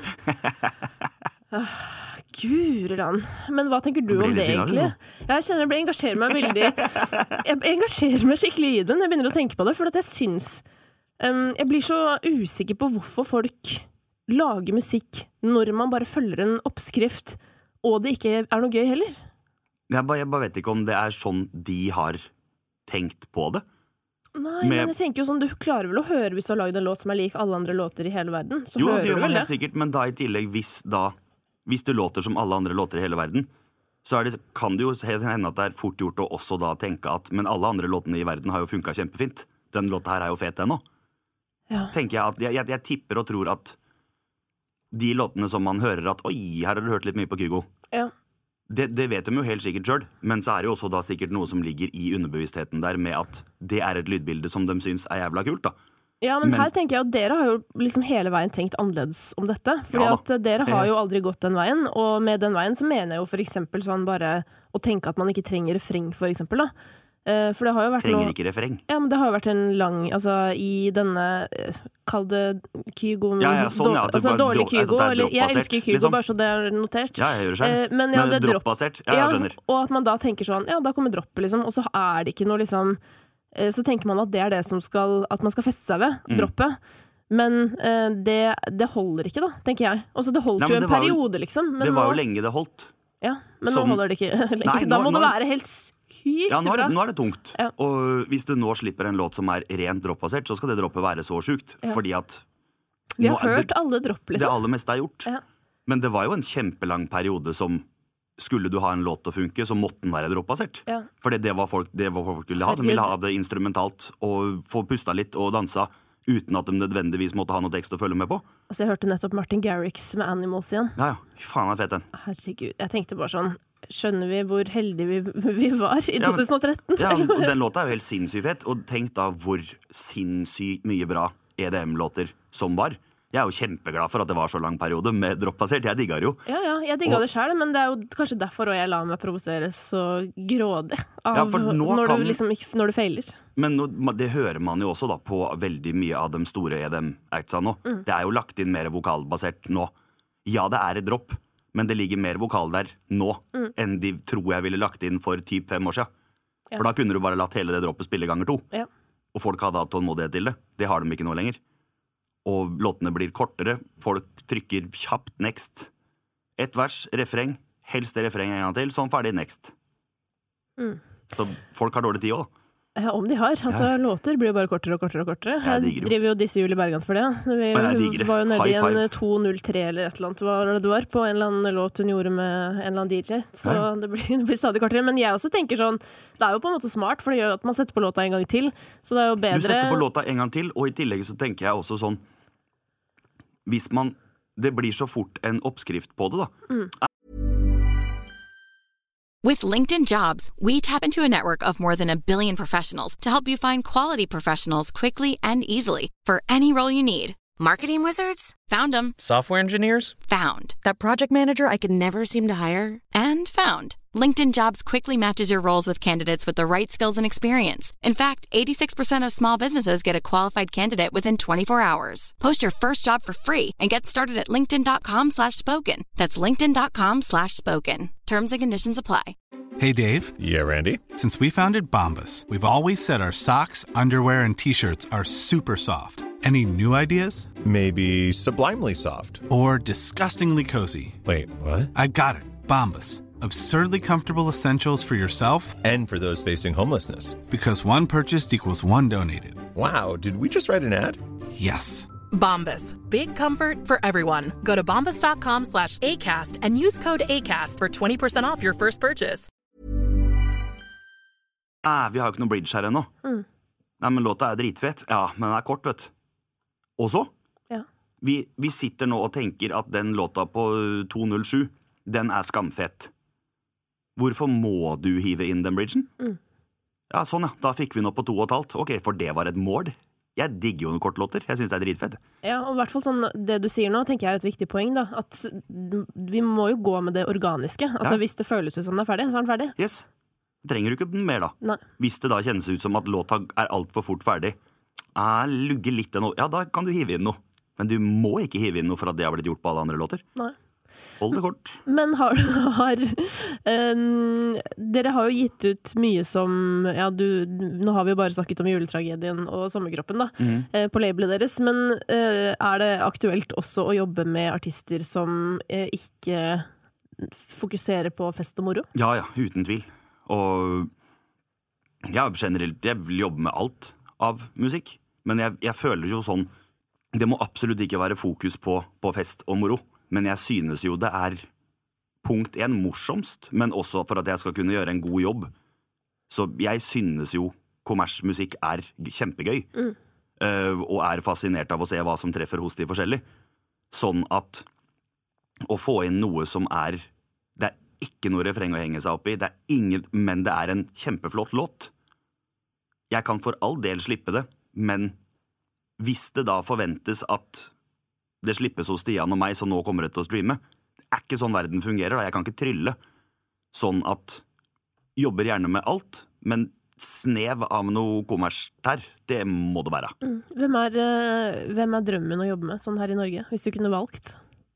Gureland. Men hva tenker du om det egentlig? Jeg kjenner jeg blir engasjerer meg veldig jeg engasjerer meg skikkelig i den. Jeg begynner å tenke på det, for at jeg synes um, jeg blir så usikker på hvorfor folk lager musikk når man bare følger en oppskrift og det ikke er noe gøy heller. Jeg bare, jeg bare vet ikke om det er sånn de har tenkt på det. Nei, med... men jeg tenker jo sånn, du klarer vel å høre hvis du har laget en låt som er lik alle andre låter i hele verden. Så jo, hører det gjør du man vel helt det. Sikkert, men da i tillegg, hvis, da, hvis det låter som alle andre låter i hele verden, så er det, kan det jo hende at det er fort gjort å også da tenke at men alle andre låtene i verden har jo funket kjempefint. Den låta her er jo fet ennå. Ja. Tenker jeg, at, jeg, jeg, jeg tipper og tror at de låtene som man hører at oi, her har du hørt litt mye på Kygo. Ja. Det, det vet de jo helt sikkert selv, men så er det jo også da sikkert noe som ligger i underbevisstheten der med at det er et lydbilde som de synes er jævla kult da. Ja, men, men her tenker jeg at dere har jo liksom hele veien tenkt annerledes om dette. Fordi ja, at dere har jo aldri gått den veien, og med den veien så mener jeg jo for eksempel sånn bare å tenke at man ikke trenger refreng, for eksempel da. For det har jo vært trenger noe, ikke refreng. Ja, men det har jo vært en lang, altså i denne, kall det Kygo, ja, ja, sånn, ja, altså dårlig Kygo, eller jeg elsker Kygo, liksom. Bare så det er notert. Ja, jeg gjør det selv. Eh, men ja, men det er droppbasert, ja, jeg skjønner. Ja, og at man da tenker sånn, ja, da kommer droppet liksom, og så er det ikke noe liksom, eh, så tenker man at det er det som skal, at man skal feste seg ved, mm. droppet. Men eh, det, det holder ikke da, tenker jeg. Altså det holdt Nei, jo en periode jo, liksom. Men det var nå, jo lenge det holdt. Ja, men som, nå holder det ikke lenger. Nei, nå, da må nå, det være helt sykt. Ja, nå er, det, nå er det tungt. Ja. Og hvis du nå slipper en låt som er rent droppbasert, så skal det droppet være så sjukt. Ja. Fordi at vi har hørt det, alle dropp, liksom. Det aller meste er gjort. Ja. Men det var jo en kjempelang periode som skulle du ha en låt til å funke, så måtte den være droppbasert. Ja. Fordi det var folk, det var folk ville ha. De ville ha det instrumentalt og få pusta litt og dansa uten at de nødvendigvis måtte ha noe tekst å følge med på. Altså, jeg hørte nettopp Martin Garrix med Animals igjen. Ja, ja. Faen er fet den. Herregud, jeg tenkte bare sånn, skjønner vi hvor heldige vi, vi var i ja, men, tjue tretten? Ja, og den låta er jo helt sinnssykt fett, og tenk da hvor sinnssykt mye bra E D M-låter som var. Jeg er jo kjempeglad for at det var så lang periode med droppbasert. Jeg digger jo. Ja, ja, jeg digger og, det selv, men det er jo kanskje derfor jeg la meg provosere så grådig av ja, når, kan, du liksom, når du feiler. Men det hører man jo også da på veldig mye av de store E D M-actsa nå. Mm. Det er jo lagt inn mer vokalbasert nå. Ja, det er et dropp, men det ligger mer vokal der nå mm. enn de tror jeg ville lagt inn for typ fem år siden. Ja. For da kunne du bare latt hele det droppet spille ganger to. Ja. Og folk hadde hatt tålmodighet til det. Det har de ikke nå lenger. Og låtene blir kortere. Folk trykker kjapt next. Et vers, refreng. Helst det refreng en gang til. Sånn ferdig next. Mm. Så folk har dårlig tid også. Ja, om de har. Altså, ja. Låter blir jo bare kortere og kortere og kortere. Jeg driver jo disse Julie Bergan for det. Vi var jo nede i en to null tre eller et eller annet, hva var det det var, på en eller annen låt hun gjorde med en eller annen D J. Så ja. det, blir, det blir stadig kortere. Men jeg også tenker sånn, det er jo på en måte smart, for det gjør at man setter på låta en gang til. Så det er jo bedre... Du setter på låta en gang til, og i tillegg så tenker jeg også sånn, hvis man, det blir så fort en oppskrift på det da. Mm. With LinkedIn Jobs, we tap into a network of more than a billion professionals to help you find quality professionals quickly and easily for any role you need. Marketing wizards? Found them. Software engineers? Found. That project manager I could never seem to hire? And found. LinkedIn Jobs quickly matches your roles with candidates with the right skills and experience. In fact, eighty-six percent of small businesses get a qualified candidate within twenty-four hours. Post your first job for free and get started at linkedin.com slash spoken. That's linkedin.com slash spoken. Terms and conditions apply. Hey, Dave. Yeah, Randy. Since we founded Bombas, we've always said our socks, underwear, and T-shirts are super soft. Any new ideas? Maybe sublimely soft. Or disgustingly cozy. Wait, what? I got it. Bombas. Absurdly comfortable essentials for yourself and for those facing homelessness. Because one purchased equals one donated. Wow, did we just write an ad? Yes. Bombas. Big comfort for everyone. Go to bombas.com slash ACAST and use code ACAST for twenty percent off your first purchase. Ah, vi har jo ikke noen bridge her ennå. Mm. Nei, men låta er dritfett. Ja, men den er kort, vet du. Og så? Ja. Vi, vi sitter nå og tenker at den låta på to null sju, den er skamfett. Hvorfor må du hive inn den bridgen? Mm. Ja, sånn ja. Da fikk vi nå på to og et halvt. Ok, for det var et mål. Jeg digger jo noen kortlåter. Jeg synes det er dritfett. Ja, og i hvert fall sånn, det du sier nå, tenker jeg er et viktig poeng da. At vi må jo gå med det organiske. Altså, ja. Hvis det føles ut som det er ferdig, så er den ferdig. Yes. Trenger du ikke den mer da. Nei. Hvis det da kjennes ut som at låta er alt for fort ferdig, ah, lugge litt av noe. Ja, da kan du hive inn noe. Men du må ikke hive inn noe for at det har blitt gjort på alle andre låter. Nei. Hold det kort. Men har, har um, dere har jo gitt ut mye som, ja, du, nå har vi jo bare snakket om juletragedien og sommerkroppen da, mm. uh, på labelet deres, men uh, er det aktuelt også å jobbe med artister som uh, ikke fokuserer på fest og moro? Ja, ja, uten tvil. Og ja, generelt, jeg vil jobbe med alt. av musikk. Men jeg, jeg føler jo sånn, det må absolutt ikke være fokus på, på fest og moro. Men jeg synes jo det er punkt en morsomst, men også for at jeg skal kunne gjøre en god jobb. Så jeg synes jo kommersmusikk er kjempegøy. Mm. Uh, og er fascinert av å se hva som treffer hos de forskjellige. Sånn at å få inn noe som er, det er ikke noe refreng å henge seg opp i, det er ingen, men det er en kjempeflott låt. Jeg kan for all del slippe det, men hvis det da forventes at det slippes hos Stian og meg, så nå kommer det til å streame, det er ikke sånn verden fungerer da, jeg kan ikke trylle. Sånn at jobber gjerne med alt, men snev av noe kommers der, det må det være. Mm. Hvem, er, hvem er drømmen å jobbe med, sånn her i Norge, hvis du kunne valgt?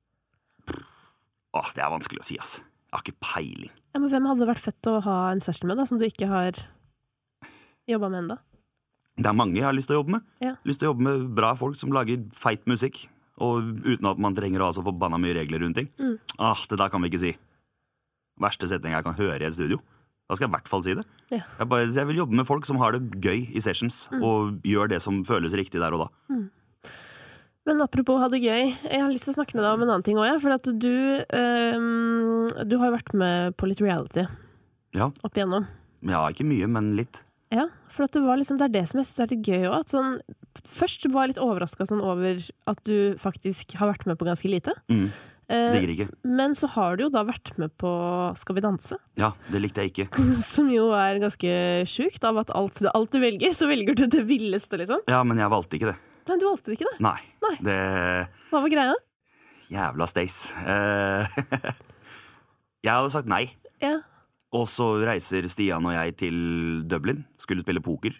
Åh, det er vanskelig å si, ass. Jeg har ikke peiling. Ja, men hvem hadde vært fett å ha en session med, da, som du ikke har jobbet med enda? Det er mange jeg har lyst til å jobbe med. Ja. Lyst til å jobbe med bra folk som lager feit musikk, og uten at man trenger å ha så forbanna mye regler rundt ting. Mm. Ah, det der kan vi ikke si. Verste setning jeg kan høre i et studio. Da skal jeg i hvert fall si det. Ja. Jeg, bare, jeg vil jobbe med folk som har det gøy i sessions, mm. og gjør det som føles riktig der og da. Mm. Men apropos ha det gøy, jeg har lyst til å snakke med deg om en annen ting også, ja, for at du, um, du har vært med på litt reality ja. Opp igjennom. Ja, ikke mye, men litt. Ja, for at det, var liksom, det er det som jeg synes er litt gøy også. At sånn, først var jeg litt overrasket sånn over at du faktisk har vært med på ganske lite. Mm. Det ligger ikke. Eh, men så har du jo da vært med på Skal vi danse? Ja, det likte jeg ikke. Som jo er ganske sjukt av at alt, alt du velger, så velger du det villeste, liksom. Ja, men jeg valgte ikke det. Nei, du valgte det ikke det? Nei. Nei. Det... Hva var greia? Jævla Stace. Uh, jeg hadde sagt nei. Ja. Og så reiser Stian og jeg til Dublin, skulle spille poker.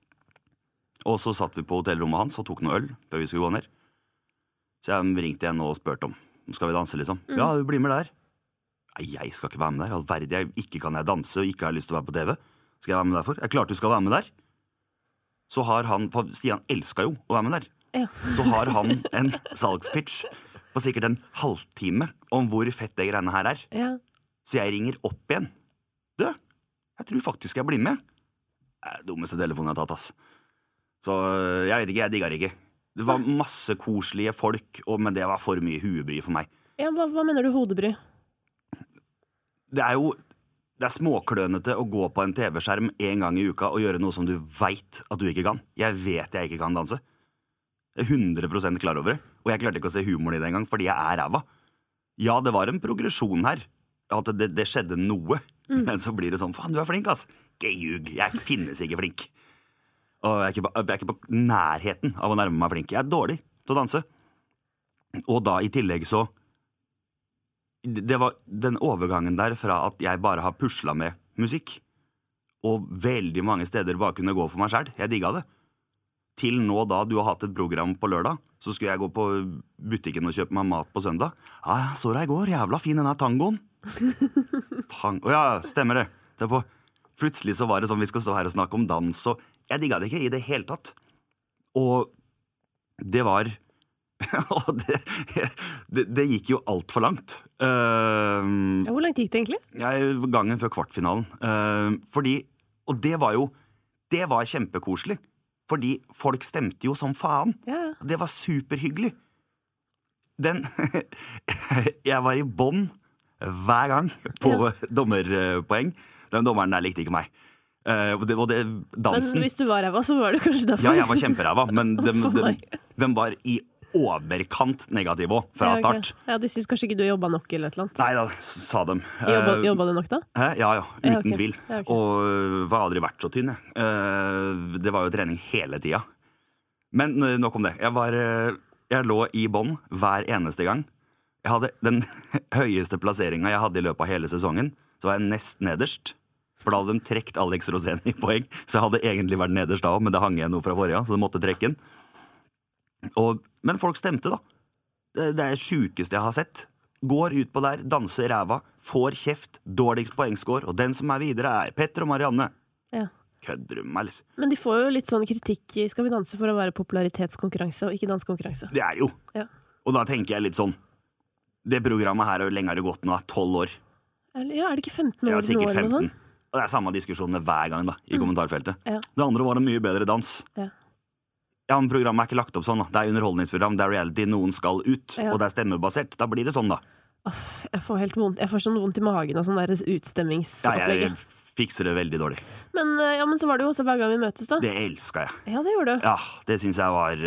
Og så satt vi på hotellrommet hans og tok noe øl før vi skulle gå ned. Så jeg ringte igjen og spurte om, skal vi danse liksom? Mm. Ja, du blir med der. Nei, jeg skal ikke være med der. Allverdig, jeg, ikke kan jeg danse og ikke har lyst til å være på T V. Skal jeg være med der for? Jeg er klart du skal være med der. Så har han, for Stian elsket jo å være med der, ja. Så har han en salgspitch på sikkert en halvtime om hvor fett det greiene her er. Ja. Så jeg ringer opp igjen. Du, jeg tror faktisk jeg blir med. Det er det dummeste telefonen jeg har tatt, ass. Så jeg vet ikke, jeg digger ikke. Det var masse koselige folk, og, men det var for mye huebry for meg. Ja, hva, hva mener du hodebry? Det er jo... Det er småklønete å gå på en T V-skjerm en gang i uka og gjøre noe som du vet at du ikke kan. Jeg vet jeg ikke kan danse. Jeg er hundre prosent klar over det. Og jeg klarte ikke å se humoren i det engang, fordi jeg er ræva. Ja, det var en progresjon her. At det, det skjedde noe. Mm. Men så blir det sånn, faen, du er flink, ass. Ikke ljug, jeg finnes ikke flink. Og jeg er ikke, på, jeg er ikke på nærheten av å nærme meg flink. Jeg er dårlig til å danse. Og da i tillegg så det var den overgangen der fra at jeg bare har puslet med musikk, og veldig mange steder bare kunne gå for meg selv. Jeg digget det. Til nå da du har hatt et program på lørdag, så skulle jeg gå på butikken og kjøpe meg mat på søndag. Ja, jeg så deg i går, jævla fin denne tangoen. Tang Å ja, stemmer det. det på. Plutselig så var det sånn, vi skal stå her og snakke om dans, og jeg digget det ikke i det hele tatt. Og det var... Og det, det, det gikk jo alt for langt. Uh, ja, hvor langt gikk det egentlig? Jeg, gangen før kvartfinalen. Uh, fordi, og det var jo, det var kjempekoselig. Fordi folk stemte jo som faen. Ja. Det var superhyggelig. Den, jeg var i bånd hver gang på ja. dommerpoeng. Den dommeren der likte ikke meg. Uh, og det, og det, dansen... Men hvis du var ræva, så var du kanskje derfor. Ja, jeg var kjemperæva, men den, den, den var i overkant negativ også, fra ja, okay. start. Ja, de synes kanskje ikke du jobbet nok eller et eller annet. Nei da, sa dem. Jobba, jobba du nok da? Hæ? Ja, ja, uten ja, okay. tvil. Ja, okay. Og var aldri vært så tynn, jeg. Uh, det var jo trening hele tida. Men uh, nok om det. Jeg var, uh, jeg lå i bånd hver eneste gang. Jeg hadde den høyeste plasseringen jeg hadde i løpet av hele sesongen, så var jeg nest nederst. For da hadde de trekt Alex Rosén i poeng, så jeg hadde egentlig vært nederst da, men det hang igjen noe fra forrige, så de måtte trekke den. Og, men folk stemte da. Det, det er det sjukeste jeg har sett. Går ut på der, danser ræva, får kjeft, dårligst poengscore, og den som er videre er Petter og Marianne. Ja. Kødder du meg, eller? Men de får jo litt sånn kritikk i Skal vi danse for å være popularitetskonkurranse og ikke dansekonkurranse. Det er jo. Ja. Og da tenker jeg litt sånn, det programmet her er jo lenge har det gått nå, tolv år. Ja, er det ikke femten år? Ja, sikkert femten. Og det er samme diskusjonene hver gang da, i mm. kommentarfeltet. Ja. Det andre var en mye bedre dans. Ja. Ja, men programmet er ikke lagt opp sånn da. Det er underholdningsprogram, det er reality, noen skal ut, ja. Og det er stemmebasert. Da blir det sånn da. Aff, jeg får helt vondt. Jeg får sånn vondt i magen av sånn der utstemningsopplegget. Ja, jeg fikser det veldig dårlig. Men, ja, men så var det jo også hver gang vi møtes da. Det elsket jeg. Ja, det gjorde du. Ja, det synes jeg var...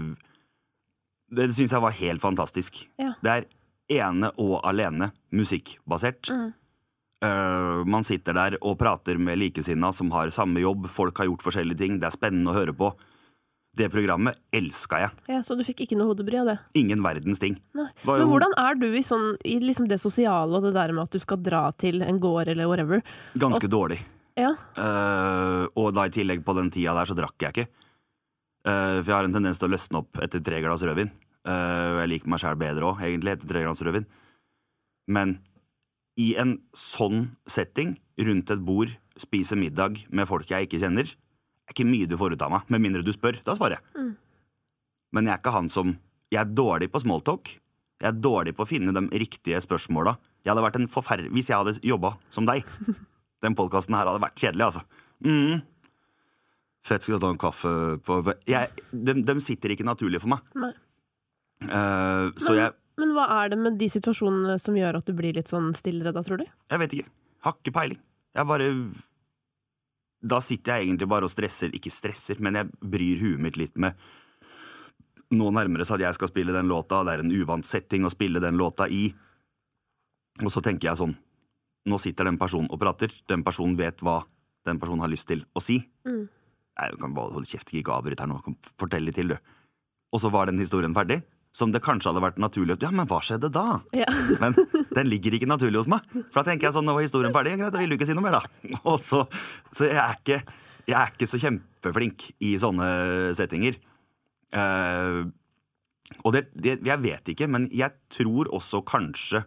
Det synes jeg var helt fantastisk. Ja. Det er ene og alene musikkbasert. Mm. Uh, man sitter der og prater med likesinna som har samme jobb. Folk har gjort forskjellige ting. Det er spennende å høre på. Det programmet elsket jeg. Ja, så du fikk ikke noe hodebry av det? Ingen verdens ting. Nei. Men hvordan er du i, sånn, i liksom det sosiale og det der med at du skal dra til en gård eller whatever? Ganske og... dårlig. Ja. Uh, og da i tillegg på den tida der så drakk jeg ikke. Uh, for jeg har en tendens til å løsne opp etter tre glass rødvin. Uh, jeg liker meg selv bedre også, egentlig, etter tre glass rødvin. Men i en sånn setting, rundt et bord, spise middag med folk jeg ikke kjenner, er ikke mye du får ut av meg, med mindre du spør, da svarer jeg. Mm. Men jeg er ikke han som, jeg er dårlig på smalltalk, jeg er dårlig på å finne de riktige spørsmålene. Jeg hadde vært en forferdelig, hvis jeg hadde jobbet som deg, den podcasten her hadde vært kjedelig, altså. Mm. Fett, skal du ta en kaffe på... Jeg, de, de sitter ikke naturlig for meg. Nei. Uh, så men, jeg... Men hva er det med de situasjonene som gjør at du blir litt sånn stillere da, tror du? Jeg vet ikke. Har ikke peiling. Jeg bare... Da sitter jeg egentlig bare og stresser, ikke stresser, men jeg bryr huet mitt litt med nå nærmere så at jeg skal spille den låta, det er en uvant setting å spille den låta i. Og så tenker jeg sånn, nå sitter den personen og prater, den personen vet hva den personen har lyst til å si. Mm. Nei, du kan bare holde kjeft, ikke avbryte her nå, fortell litt til du. Og så var den historien ferdig, som det kanskje hadde vært naturlig at, ja, men hva skjedde da? Ja. Men den ligger ikke naturlig hos meg. For da tenker jeg sånn, nå var historien ferdig, greit, da vil du ikke si noe mer da. Og så, så jeg, er ikke, jeg er ikke så kjempeflink i sånne settinger. Uh, og det, det, jeg vet ikke, men jeg tror også kanskje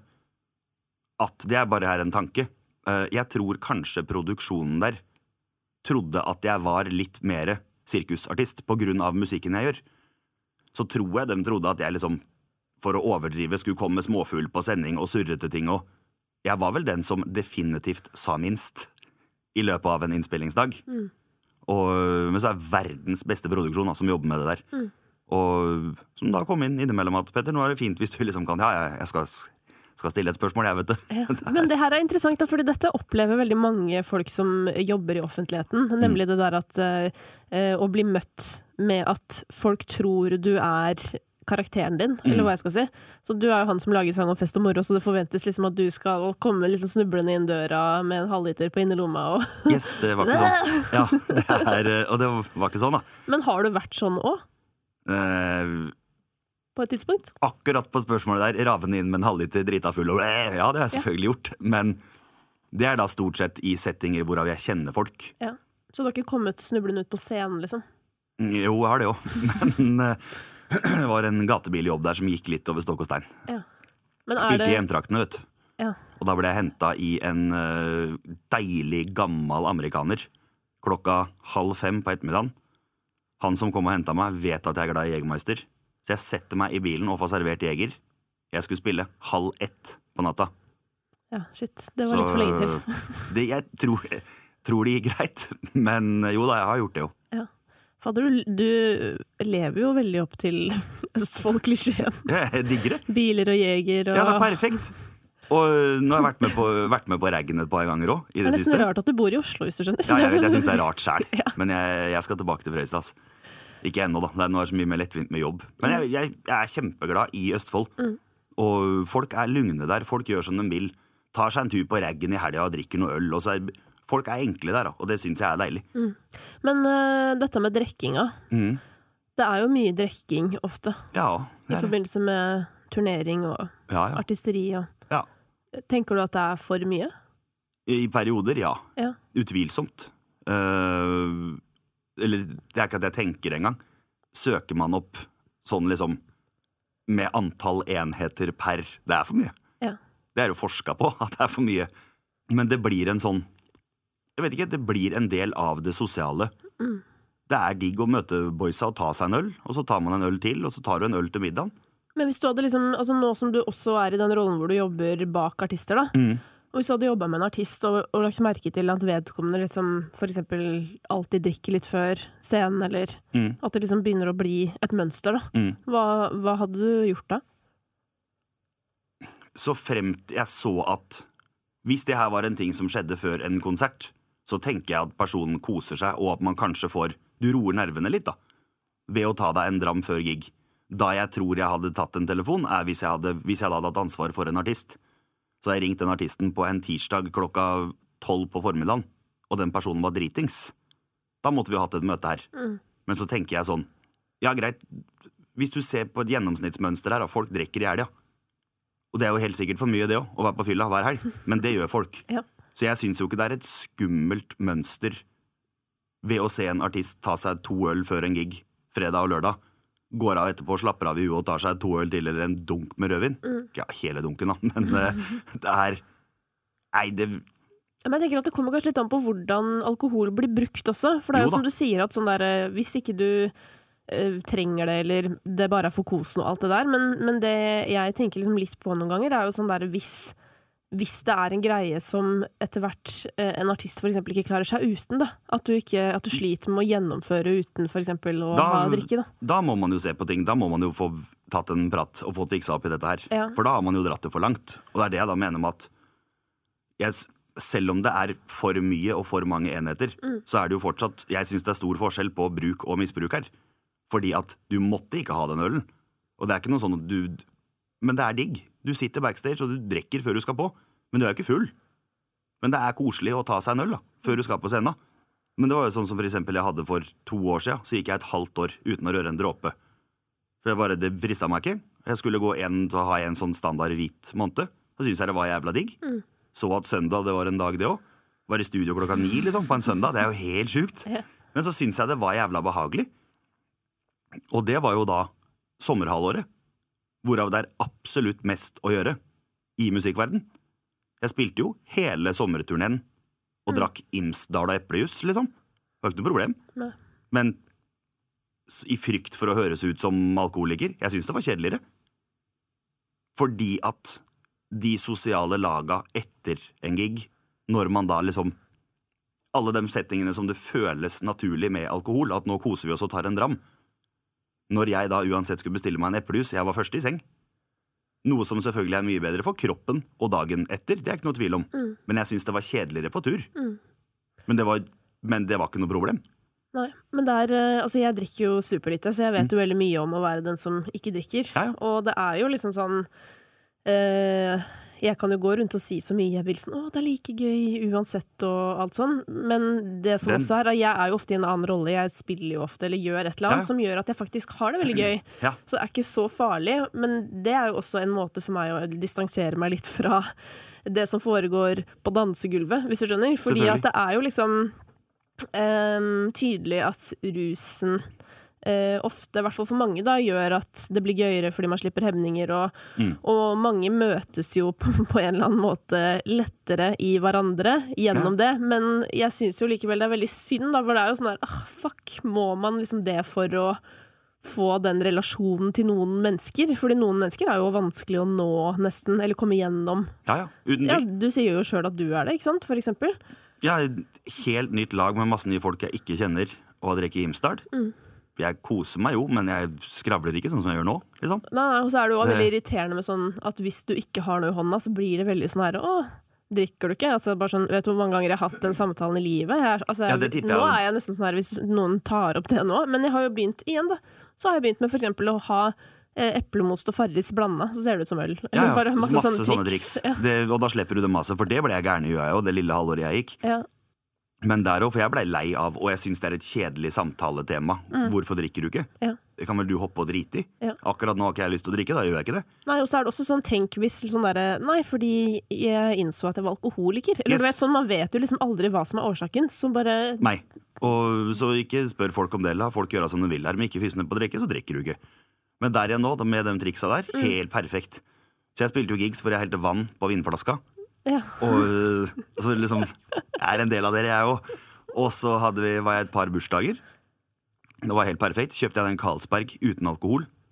at det er bare her en tanke. Uh, jeg tror kanskje produksjonen der trodde at jeg var litt mer sirkusartist på grunn av musikken jeg gjør. Så tror jeg de trodde at jeg liksom, for å overdrive, skulle komme småfull på sending og surrete ting, og jeg var vel den som definitivt sa minst i løpet av en innspillingsdag. Mm. Og, men så er verdens beste produksjon da, som jobber med det der. Mm. Og som da kom inn innimellom at, Petter, nå er det fint hvis du liksom kan, ja, jeg skal, skal stille et spørsmål, jeg vet det. Ja, men det her er interessant da, fordi dette opplever veldig mange folk som jobber i offentligheten, nemlig mm. det der at uh, å bli møtt med at folk tror du er karakteren din, mm. eller hva jeg skal si. Så du er jo han som lager sang og fest og moro, så det forventes liksom at du skal komme liksom snublende inn døra med en halvliter på innerlomma. Og yes, det var ikke sånn. Ja, det er, og det var ikke sånn da. Men har du vært sånn også? Uh, på et tidspunkt? Akkurat på spørsmålet der, raven inn med en halvliter drita full, og ja, det har jeg selvfølgelig ja. gjort. Men det er da stort sett i settinger hvorav jeg kjenner folk. Ja, så du har ikke kommet snublende ut på scenen, liksom? Jo, jeg har det jo. Men det var en gatebiljobb der som gikk litt over stokk og stein. Ja. Men Spilte det... i hjemtraktene, vet du. Ja. Og da ble jeg hentet i en uh, deilig, gammel amerikaner. Klokka halv fem på ettermiddagen. Han som kom og hentet meg, vet at jeg er glad i Jegermeister. Så jeg setter meg i bilen og får servert Jeger. Jeg skulle spille halv ett på natta. Ja, shit. Det var Så, litt for lenge til. det, jeg tror, jeg tror det gikk greit. Men jo da, jeg har gjort det jo. Ja. Fader, du, du lever jo veldig opp til Østfold-klisjeen. Ja, jeg digger det. Biler og jeger og... Ja, det er perfekt. Og nå har jeg vært med på, vært med på Raggen et par ganger også, i det, det er siste. nesten rart at du bor i Oslo, hvis du skjønner. Ja, jeg vet, jeg synes det er rart selv. Ja. Men jeg, jeg skal tilbake til Frøyslas. Ikke ennå da, det er nå så mye mer lettvint med jobb. Men jeg, jeg, jeg er kjempeglad i Østfold. Mm. Og folk er lugne der, folk gjør som de vil. Tar seg en tur på Raggen i helgen og drikker noe øl, og så er... Folk er enkle der, og det synes jeg er deilig. Mm. Men uh, dette med drekkinga, mm. det er jo mye drekking ofte. Ja, i forbindelse med turnering og ja, ja. artisteri. Og... Ja. Tenker du at det er for mye? I perioder, ja. ja. Utvilsomt. Uh, eller det er ikke at jeg tenker engang. Søker man opp sånn liksom med antall enheter per, det er for mye. Ja. Det er jo forsket på at det er for mye. Men det blir en sånn, jeg vet ikke, det blir en del av det sosiale. Mm. Det er digg å møte boysa og ta seg en øl, og så tar man en øl til, og så tar du en øl til middagen. Men hvis du hadde liksom, altså nå som du også er i den rollen hvor du jobber bak artister da, mm. Og hvis du hadde jobbet med en artist og, og lagt merke til at vedkommende liksom, for eksempel alltid drikker litt før scenen, eller mm. at det liksom begynner å bli et mønster, da. Mm. Hva, hva hadde du gjort da? Så fremt jeg så at hvis det her var en ting som skjedde før en konsert, så tenker jeg at personen koser seg, og at man kanskje får, du roer nervene litt da, ved å ta deg en dram før gig. Da jeg tror jeg hadde tatt en telefon, er hvis jeg hadde, hvis jeg hadde hatt ansvar for en artist. Så jeg ringte den artisten på en tirsdag klokka tolv på formiddagen, og den personen var dritings. Da måtte vi ha hatt et møte her. Mm. Men så tenker jeg sånn, ja greit, hvis du ser på et gjennomsnittsmønster her, og folk drikker i helga, og det er jo helt sikkert for mye det også, å være på fylla hver helg, men det gjør folk. Ja. Så jeg synes jo ikke det er et skummelt mønster ved å se en artist ta seg to øl før en gig, fredag og lørdag, går av etterpå, slapper av i huet og tar seg to øl til eller en dunk med rødvin. Mm. Ja, hele dunken da, men uh, det er nei, det men jeg tenker at det kommer kanskje litt an på hvordan alkohol blir brukt også, for det er jo, jo som du sier at sånn der, hvis ikke du uh, trenger det, eller det bare er for kosen og alt det der, men, men det jeg tenker liksom litt på noen ganger er jo sånn der, hvis hvis det er en greie som etter hvert eh, en artist for eksempel ikke klarer seg uten, da. At du, ikke, at du sliter med å gjennomføre uten for eksempel å da, ha drikke, da. Da må man jo se på ting. Da må man jo få tatt en prat og få fiksa opp i dette her. Ja. For da har man jo dratt det for langt. Og det er det jeg da mener med at jeg, selv om det er for mye og for mange enheter, mm. så er det jo fortsatt, jeg synes det er stor forskjell på bruk og misbruk her. Fordi at du måtte ikke ha den ølen. Og det er ikke noe sånn at du, men det er digg. Du sitter backstage, og du drikker før du skal på. Men du er ikke full. Men det er koselig å ta seg en øl da, før du skal på scenen. Men det var jo sånn som for eksempel jeg hadde for to år siden, så gikk jeg et halvt år uten å røre en dråpe. For jeg bare, det fristet meg ikke. Jeg skulle gå en, til å ha en sånn standard hvit måned. Så synes jeg det var jævla digg. Mm. Så at søndag, det var en dag det også. Var i studio klokka ni liksom, på en søndag. Det er jo helt sjukt. Ja. Men så synes jeg det var jævla behagelig. Og det var jo da sommerhalvåret, hvorav det er absolutt mest å gjøre i musikkverden. Jeg spilte jo hele sommerturnen og mm. drakk Imsdal og eplejus, liksom. Det var ikke noe problem. Nei. Men i frykt for å høres ut som alkoholiker, jeg synes det var kjedeligere. Fordi at de sosiale laga etter en gig, når man da liksom, alle de settingene som det føles naturlig med alkohol, at nå koser vi oss og tar en dram, når jeg da uansett skulle bestille meg en eplejus, jeg var først i seng. Noe som selvfølgelig er mye bedre for kroppen og dagen etter, det er ikke noe tvil om. Mm. Men jeg synes det var kjedeligere på tur. Mm. Men, det var, men det var ikke noe problem. Nei, men det er, altså jeg drikker jo superlite, så jeg vet mm. jo veldig mye om å være den som ikke drikker. Ja, ja. Og det er jo liksom sånn, eh, jeg kan jo gå rundt og si så mye jeg vil sånn, å, det er like gøy uansett og alt sånn. Men det som den. også er, jeg er jo ofte i en annen rolle, jeg spiller jo ofte, eller gjør et eller annet, ja. som gjør at jeg faktisk har det veldig gøy. Ja. Så det er ikke så farlig, men det er jo også en måte for meg å distansere meg litt fra det som foregår på dansegulvet, hvis du skjønner. Fordi at det er jo liksom um, tydelig at rusen Uh, ofte, i hvert fall for mange da, gjør at det blir gøyere fordi man slipper hemninger, og, mm. og mange møtes jo på, på en eller annen måte lettere i hverandre gjennom ja. det, men jeg synes jo likevel det er veldig synd da, for det er jo sånn her, ah, fuck, må man liksom det for å få den relasjonen til noen mennesker? Fordi noen mennesker er jo vanskelig å nå nesten, eller komme gjennom. Ja, ja, uten ja, du sier jo selv at du er det, ikke sant, for eksempel? Ja, helt nytt lag med masse nye folk jeg ikke kjenner, og drikker Imsdal. Mm. Jeg koser meg jo, men jeg skravler ikke sånn som jeg gjør nå, liksom. Nei, og så er det jo veldig irriterende med sånn at hvis du ikke har noe i hånda, så blir det veldig sånn her, åh, drikker du ikke? Altså, bare sånn, vet du hvor mange ganger jeg har hatt den samtalen i livet? Jeg, altså, jeg, ja, nå er jeg nesten sånn her, hvis noen tar opp det nå, men jeg har jo begynt igjen da. Så har jeg begynt med for eksempel å ha eh, eplemost og Farris blanda, så ser det ut som øl. Ja, ja, bare masse, masse sånne, sånne triks. Ja. Det, og da slipper du det masse, for det ble jeg gærne i huet, og det lille halvåret jeg gikk. Ja. Men der også, for jeg ble lei av, og jeg synes det er et kjedelig samtaletema. Mm. Hvorfor drikker du ikke? Ja. Det kan vel du hoppe og drite i? Ja. Akkurat nå har ikke jeg lyst til å drikke, da gjør jeg ikke det. Nei, og så er det også sånn, tenk hvis sånn der, nei, fordi jeg innså at jeg var alkoholiker. Eller yes. du vet, sånn, man vet jo liksom aldri hva som er årsaken, så bare... Nei, og så ikke spør folk om det, la folk gjøre som de vil her, men ikke fysne på å drikke, så drikker du ikke. Men der igjen nå, med de triksa der, mm. helt perfekt. Så jeg spilte jo gigs hvor jeg helte vann på vinflaska. Ja. Og så liksom er en del av dere jeg også. Og så hadde vi, var jeg et par bursdager. Det var helt perfekt. Kjøpte jeg den Carlsberg uten alkohol.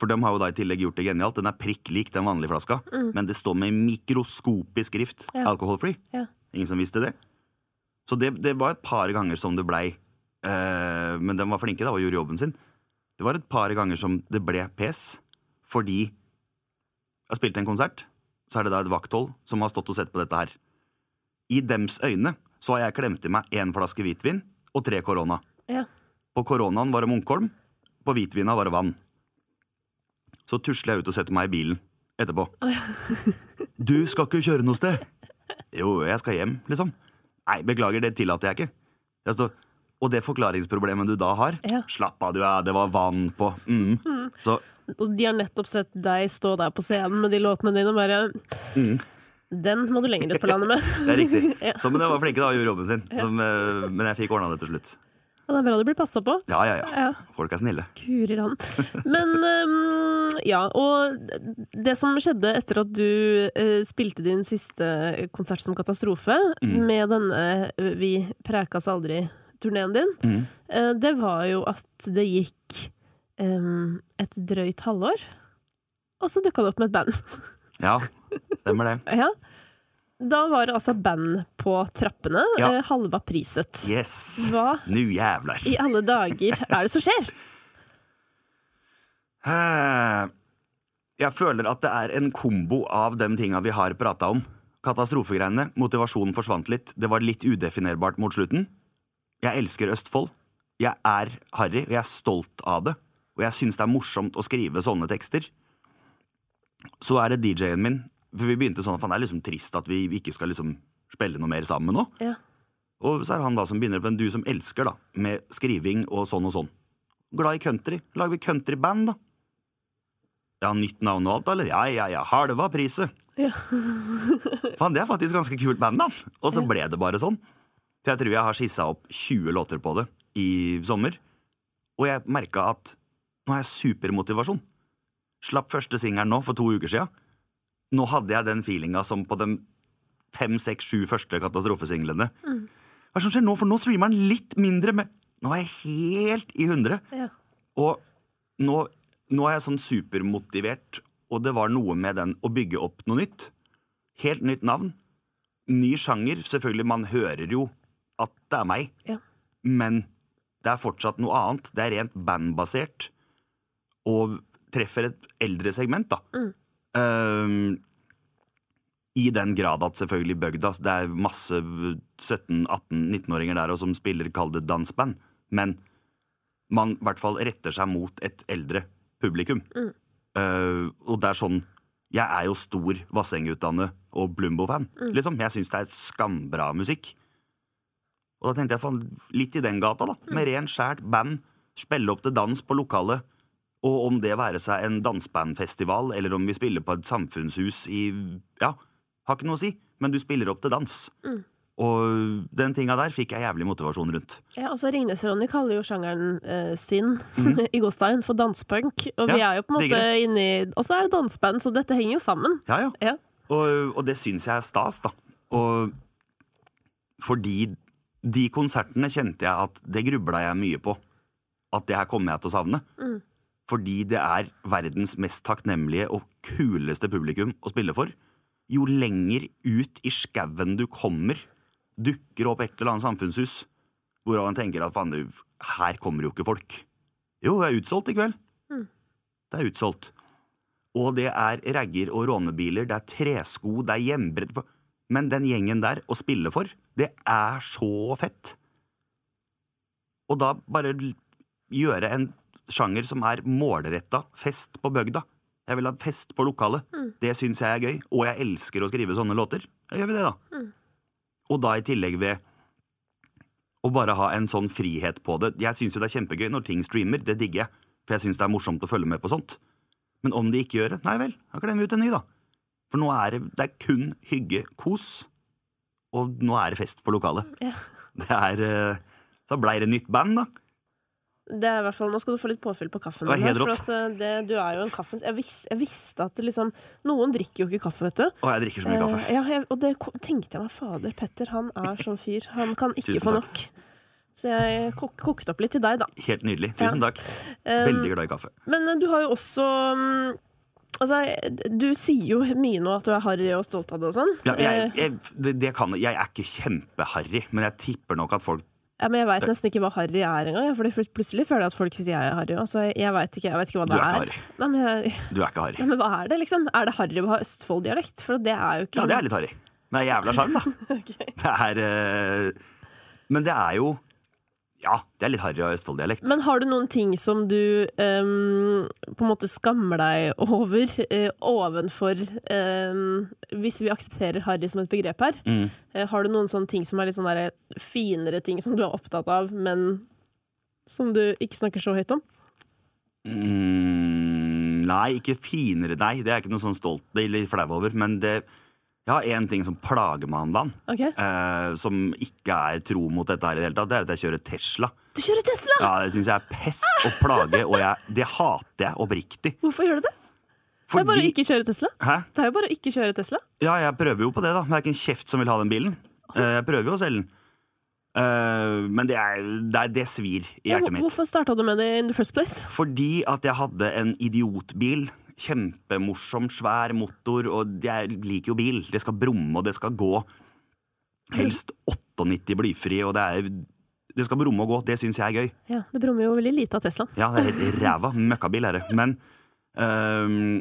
For de har jo da i tillegg gjort det genialt. Den er prikk lik den vanlige flaska, mm. men det står med mikroskopisk skrift ja. Alcohol-free. Ja. Ingen som visste det. Så det, det var et par ganger som det blei eh, men de var flinke da og gjorde jobben sin. Det var et par ganger som det ble pes, fordi jeg har spilt en konsert, så er det da et vakthold som har stått og sett på dette her. I dems øyne så har jeg klemt i meg en flaske hvitvin og tre korona. Ja. På koronaen var det Munkholm, på hvitvina var det vann. Så tusler jeg ut og setter meg i bilen etterpå. Oh, ja. Du skal ikke kjøre noe sted. Jo, jeg skal hjem, liksom. Nei, beklager, det tillater jeg ikke. Jeg står, og det forklaringsproblemet du da har, ja. Slapp av, du, ja, det var vann på. Mm. Mm. Så, og de har nettopp sett deg stå der på scenen med de låtene dine, og bare, mm. Den må du lenger ut på landet med. Det er riktig. Ja. Så, men det var flinke da, å gjøre jobben sin. Som, ja. Men jeg fikk ordnet det til slutt. Ja, det er bra du blir passet på. Ja, ja, ja. ja. Folk er snille. Kurer han. Men, um, ja, og det som skjedde etter at du uh, spilte din siste konsert som katastrofe, mm. med denne uh, Vi prekas aldri-turneen din, mm. uh, det var jo at det gikk um, et drøyt halvår, og så dukket det opp med et band. Ja, stemmer det. Ja. Da var det altså band på trappene, ja. eh, halva priset. Yes, Hva nu jævlar. I alle dager er det som skjer? Uh, jeg føler at det er en kombo av de tingene vi har pratet om. Katastrofegreiene, motivasjonen forsvant litt, det var litt udefinerbart mot slutten. Jeg elsker Østfold, jeg er Harry, og jeg er stolt av det, og jeg synes det er morsomt å skrive sånne tekster. Så er det D J-en min, for vi begynte sånn at det er liksom trist at vi ikke skal liksom spille noe mer sammen nå. Ja. Og så er det han da som begynner på en du som elsker da, med skriving og sånn og sånn. Glad i country. Lager vi countryband da? Ja, nytt navn og alt, eller? Ja, ja, ja, halva priset. Ja. Fan, det er faktisk ganske kult band da. Og så ble det bare sånn. Så jeg tror jeg har skisset opp tjue låter på det i sommer. Og jeg merket at nå har jeg supermotivasjon. Slapp første singeren nå for to uker siden. Nå hadde jeg den feelinga som på de fem, seks, sju første katastrofesinglene. Mm. Hva er det som skjer nå? For nå streamer den litt mindre, men nå er jeg helt i hundre. Ja. Og nå, nå er jeg sånn supermotivert, og det var noe med den å bygge opp noe nytt. Helt nytt navn. Ny sjanger. Selvfølgelig, man hører jo at det er meg. Ja. Men det er fortsatt noe annet. Det er rent bandbasert. Og treffer et eldre segment, da. Mm. Um, I den grad at selvfølgelig bøgda, det er masse sytten, atten, nittenåringer der og som spiller kall det dansband, men man i hvert fall retter seg mot et eldre publikum. Mm. Uh, og det er sånn, jeg er jo stor Vassendgutane og Blumbo-fan, mm. liksom. Jeg synes det er skambra musikk. Og da tenkte jeg fan, litt i den gata da, med ren skjært band, spille opp til dans på lokalet. Og om det være seg en dansbandfestival, eller om vi spiller på et samfunnshus i, ja, har ikke noe å si, men du spiller opp til dans. Mm. Og den tinga der fikk jeg jævlig motivasjon rundt. Ja, altså Ringnes-Ronny kaller jo sjangeren uh, sin mm. i Gåstein for danspunk, og ja, vi er jo på en måte inne i, og så er det dansband, så dette henger jo sammen. Ja, ja. ja. Og, og det synes jeg er stas, da. Og fordi de konsertene kjente jeg at det grubla jeg mye på, at det her kommer jeg til å savne. Mm. Fordi det er verdens mest takknemlige og kuleste publikum å spille for. Jo lenger ut i skauen du kommer, dukker opp et eller annet samfunnshus, hvorav man tenker at faen, her kommer jo ikke folk. Jo, det er utsolgt i kveld. Mm. Det er utsolgt. Og det er ragger og rånebiler, det er tresko, det er hjembrett. Men den gjengen der å spille for, det er så fett. Og da bare gjøre en sjanger som er målretta fest på bøgda. Jeg vil ha fest på lokalet. Mm. Det synes jeg er gøy. Og jeg elsker å skrive sånne låter. Jeg gjør vi det da. Mm. Og da i tillegg ved å bare ha en sånn frihet på det. Jeg synes jo det er kjempegøy når ting streamer. Det digger jeg. For jeg synes det er morsomt å følge med på sånt. Men om de ikke gjør det, nei vel, da glemmer vi ut en ny da. For nå er det, det er kun hygge, kos. Og nå er det fest på lokalet. Ja. Det er, så ble det nytt band da. Det er i hvert fall, nå skal du få litt påfyll på kaffen. Det er helt rått. For at det, du er jo en kaffens... Jeg, vis, jeg visste at det liksom... Noen drikker jo ikke kaffe, vet du. Og jeg drikker så mye kaffe. Eh, ja, jeg, og det tenkte jeg meg, fader, Petter, han er sånn fyr. Han kan ikke få nok. Så jeg kok kokte opp litt til deg, da. Helt nydelig. Tusen ja. takk. Veldig glad i kaffe. Men du har jo også altså, du sier jo mye nå at du er harry og stolt av det og sånn. Ja, jeg, jeg, det, det kan, jeg er ikke kjempeharry, men jeg tipper nok at folk Ja, men jeg vet nesten ikke hva harry er engang, for plutselig føler jeg at folk synes jeg er harry. Så jeg vet ikke, jeg vet ikke hva det er. Du er ikke harry. Nei, men jeg, du er ikke harry. Ja, men hva er det, liksom? Er det harry å ha Østfold-dialekt? For det er jo ikke... Ja, det er litt harry. Det er jævla sjarm, da. Okay. Det er... Uh, men det er jo... Ja, det er litt harry av Østfold-dialekt. Men har du noen ting som du um, på en måte skammer deg over uh, ovenfor um, hvis vi aksepterer harry som et begrep her? Mm. Uh, har du noen sånne ting som er litt sånne der finere ting som du er opptatt av, men som du ikke snakker så høyt om? Mm, nei, ikke finere, nei. Det er ikke noe sånn stolt eller flau over, men det... Jeg har en ting som plager meg om dagen, okay. eh, som ikke er tro mot dette her i det hele tatt, det er at jeg kjører Tesla. Du kjører Tesla? Ja, det synes jeg er pest og plage, og jeg, det hater jeg oppriktig. Hvorfor gjør du det? Fordi... Det er bare å ikke kjøre Tesla. Hæ? Det er jo bare å ikke kjøre Tesla. Ja, jeg prøver jo på det da, det er ikke en kjeft som vil ha den bilen. Eh, jeg prøver jo å selge den. Uh, men det, er, det, er, det svir i hjertet ja, mitt. Hvorfor startet du med det in the first place? Fordi at jeg hadde en idiotbil. Kjempemorsom, svær motor, og jeg liker jo bil. Det skal brumme, og det skal gå. Helst åttiåtte blyfri, og det, er, det skal brumme og gå. Det synes jeg er gøy. Ja, det brummer jo veldig lite av Tesla. Ja, det er helt ræva. Møkkabil er det. Men um,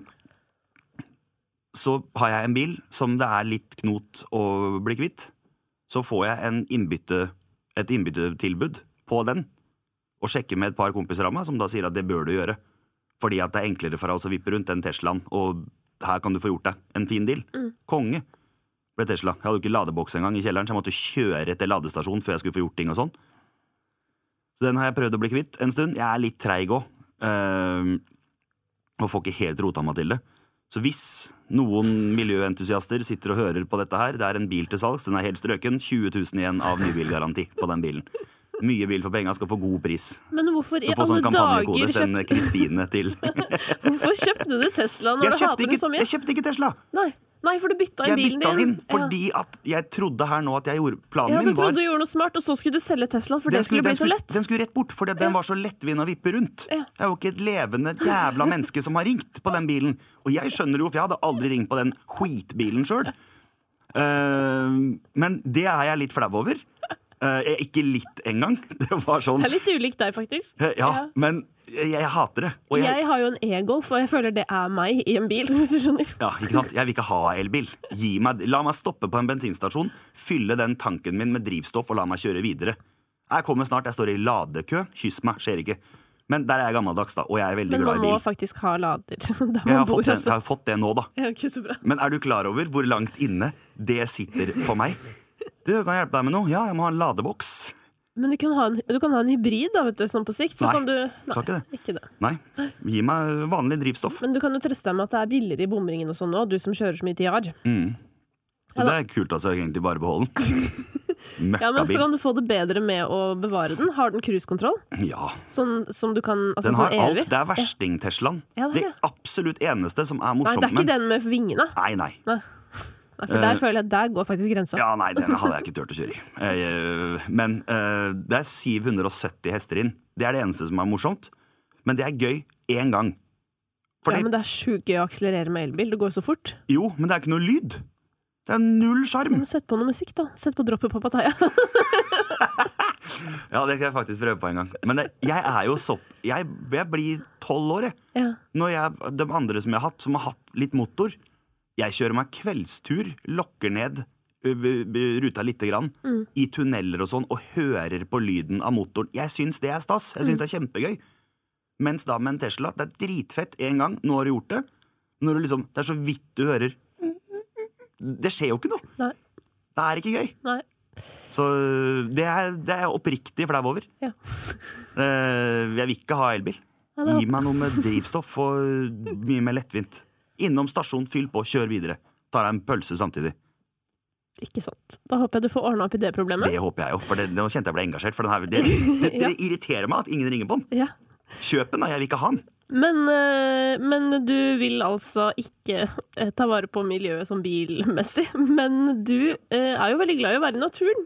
så har jeg en bil som det er litt knot å bli kvitt. Så får jeg en innbytte, et innbyttetilbud på den, og sjekker med et par kompiser av meg, som da sier at det bør du gjøre. Fordi at det er enklere for oss å vippe rundt den Teslaen, og her kan du få gjort deg en fin deal. Mm. Konge ble Tesla. Jeg hadde jo ikke ladeboks engang i kjelleren, så jeg måtte kjøre til ladestasjon før jeg skulle få gjort ting og sånn. Så den har jeg prøvd å bli kvitt en stund. Jeg er litt treig også, øh, og får ikke helt rota meg til det. Så hvis noen miljøentusiaster sitter og hører på dette her, det er en bil til salgs, den er helt strøken, tjue tusen igjen av nybilgaranti på den bilen. Mye bil for penger skal få god pris. Men hvorfor i alle sånn dager send Kristine til Hvorfor kjøpte du Tesla når jeg du hater det så mye? Jeg kjøpte ikke Tesla. Nei, Nei for du bytta inn bilen din. Jeg bytta inn fordi at jeg trodde her nå at jeg gjorde planen min var... Ja, du trodde var, du gjorde noe smart, og så skulle du selge Tesla, for det skulle, skulle bli så lett. Den skulle rett bort, fordi den ja. var så lettvinn å vippe rundt. Ja. Jeg er jo ikke et levende jævla menneske som har ringt på den bilen. Og jeg skjønner jo, for jeg hadde aldri ringt på den skitbilen selv. Uh, men det er jeg litt flau over. Uh, ikke litt engang. Det var sånn. Det er litt ulikt deg, faktisk. Uh, ja, ja, men jeg, jeg hater det. Og jeg... jeg har jo en e-golf, og jeg føler det er meg i en bil, hvis du skjønner. Ja, ikke sant? Jeg vil ikke ha elbil. Gi meg, la meg stoppe på en bensinstasjon, fylle den tanken min med drivstoff, og la meg kjøre videre. Jeg kommer snart, jeg står i ladekø. Kyss meg, skjer ikke. Men der er jeg gammeldags da, og jeg er veldig glad i bil. Men man må faktisk ha lader. Jeg har, fått det, jeg har fått det nå da. Ja, okay, så bra. Men er du klar over hvor langt inne det sitter for meg? Du, kan hjelpe deg med noe? Ja, jeg må ha en ladeboks. Men du kan ha en, du kan ha en hybrid da, vet du, sånn på sikt. Så nei, kan du, nei, ikke det. Ikke det. Nei, gi meg vanlig drivstoff. Men du kan jo trøste deg med at det er billigere i bomringen og sånn nå, du som kjører så mye til jar. Mm. Så det er kult altså, egentlig bare beholde den. Ja, men så kan du få det bedre med å bevare den. Har den cruisekontroll? Ja. Sånn som du kan, altså den har sånn alt, det er versting-Teslaen. Ja, det, det absolutt eneste som er morsomt. Nei, det er ikke den med vingene. Nei, nei. Nei. Nei, for der uh, føler jeg at der går faktisk grensa. Ja, nei, den hadde jeg ikke tørt å kjøre i. Uh, men uh, det er syv hundre og sytti hester inn. Det er det eneste som er morsomt. Men det er gøy én gang. Fordi... Ja, men det er sjukt gøy å akselerere med elbil. Det går så fort. Jo, men det er ikke noe lyd. Det er null sjarm. Sett på noe musikk, da. Sett på droppet på Pattaya. Ja, det kan jeg faktisk prøve på en gang. Men det, jeg er jo så... Jeg, jeg blir tolv år, jeg. Ja. Når jeg, de andre som jeg har hatt, som har hatt litt motor... Jeg kjører meg kveldstur, lokker ned ruta litt grann, mm. i tunneler og sånn, og hører på lyden av motoren. Jeg syns det er stas. Jeg syns mm. det er kjempegøy. Mens da med en Tesla, det er dritfett en gang. Nå har du gjort det. Når du liksom, det er så vidt du hører. Det skjer jo ikke noe. Nei. Det er ikke gøy. Nei. Så det er, det er oppriktig flau over. Ja. Jeg vil ikke ha elbil. Ja, gi meg noe med drivstoff og mye mer lettvint. Innom stasjon, fyll på, kjør videre. Tar jeg en pølse samtidig. Ikke sant. Da håper jeg du får ordnet opp i det problemet. Det håper jeg jo, for det, nå kjente jeg ble engasjert. For den her, det, det, det ja. irriterer meg at ingen ringer på den. Ja. Kjøp den, da. Jeg vil ikke ha den. Men, men du vil altså ikke ta vare på miljøet som bilmessig. Men du er jo veldig glad i å være i naturen.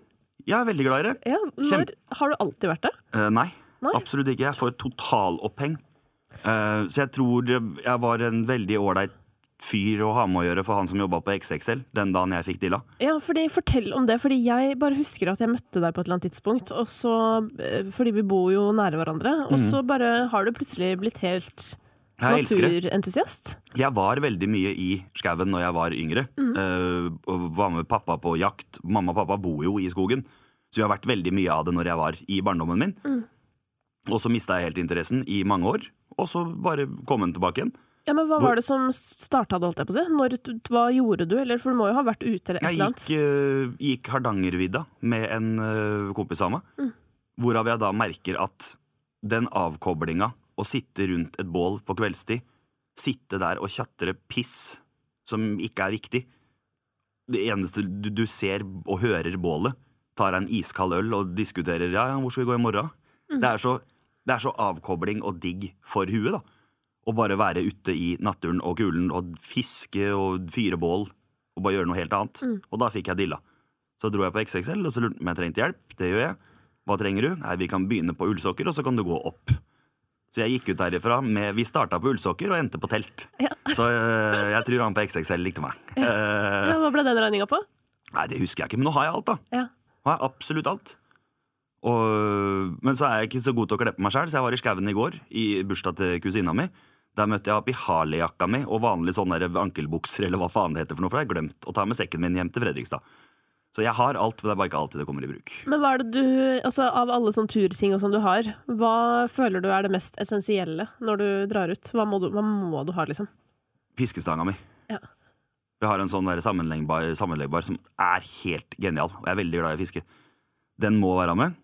Jeg er veldig glad i det. Ja, når, Kjempe... Har du alltid vært det? Uh, nei, nei, absolutt ikke. Jeg får totaloppheng. Uh, så jeg tror jeg var en veldig ålreit fyr å ha med å gjøre for han som jobbet på X X L den dagen jeg fikk dilla. Ja, fordi, fortell om det, fordi jeg bare husker at jeg møtte deg på et eller annet tidspunkt, og så, fordi vi bor jo nære hverandre, og så bare har du plutselig blitt helt naturentusiast. Jeg var veldig mye i skauen når jeg var yngre, mm. uh, og var med pappa på jakt. Mamma og pappa bor jo i skogen, så vi har vært veldig mye av det når jeg var i barndommen min. Mm. Og så mistet jeg helt interessen i mange år, og så bare kom den tilbake igjen. Ja, men hva var det som startet, holdt jeg på å si? Når, hva gjorde du? Eller, for du må jo ha vært ute eller et eller annet. Jeg gikk, uh, gikk Hardangervidda med en uh, kompis av meg, mm. hvorav jeg da merker at den avkoblinga å sitte rundt et bål på kveldstid, sitte der og tjatre piss som ikke er viktig. Det eneste du, du ser og hører bålet, tar en iskald øl og diskuterer, ja, hvor skal vi gå i morgen? Mm. Det, er så, det er så avkobling og digg for huet da. Å bare være ute i naturen og kulen og fiske og fyre bål og bare gjøre noe helt annet. Mm. Og da fikk jeg dilla. Så dro jeg på X X L og så lurte jeg om jeg trengte hjelp. Det gjør jeg. Hva trenger du? Nei, vi kan begynne på ullsokker og så kan du gå opp. Så jeg gikk ut derifra med, vi startet på ullsokker og endte på telt. Ja. Så øh, jeg tror han på X X L likte meg. Ja. Uh, ja, hva ble den regninga på? Nei, det husker jeg ikke, men nå har jeg alt da. Ja. Nå har jeg absolutt alt. Og, men så er jeg ikke så god til å kle på meg selv, så jeg var i skauen i går i bursdag til kusina mi. Der møtte jeg opp i Harley-jakka mi og vanlig sånne ankelbukser, eller hva faen det heter for noe, for jeg har glemt å ta med sekken min hjem til Fredrikstad. Så jeg har alt, men det er bare ikke alltid det kommer i bruk. Men hva er det du, altså av alle sånne turting og sånn du har, hva føler du er det mest essensielle når du drar ut? Hva må du, hva må du ha, liksom? Fiskestanga mi. Ja. Jeg har en sånn der sammenleggbar, sammenleggbar som er helt genial, og jeg er veldig glad i fiske. Den må være med.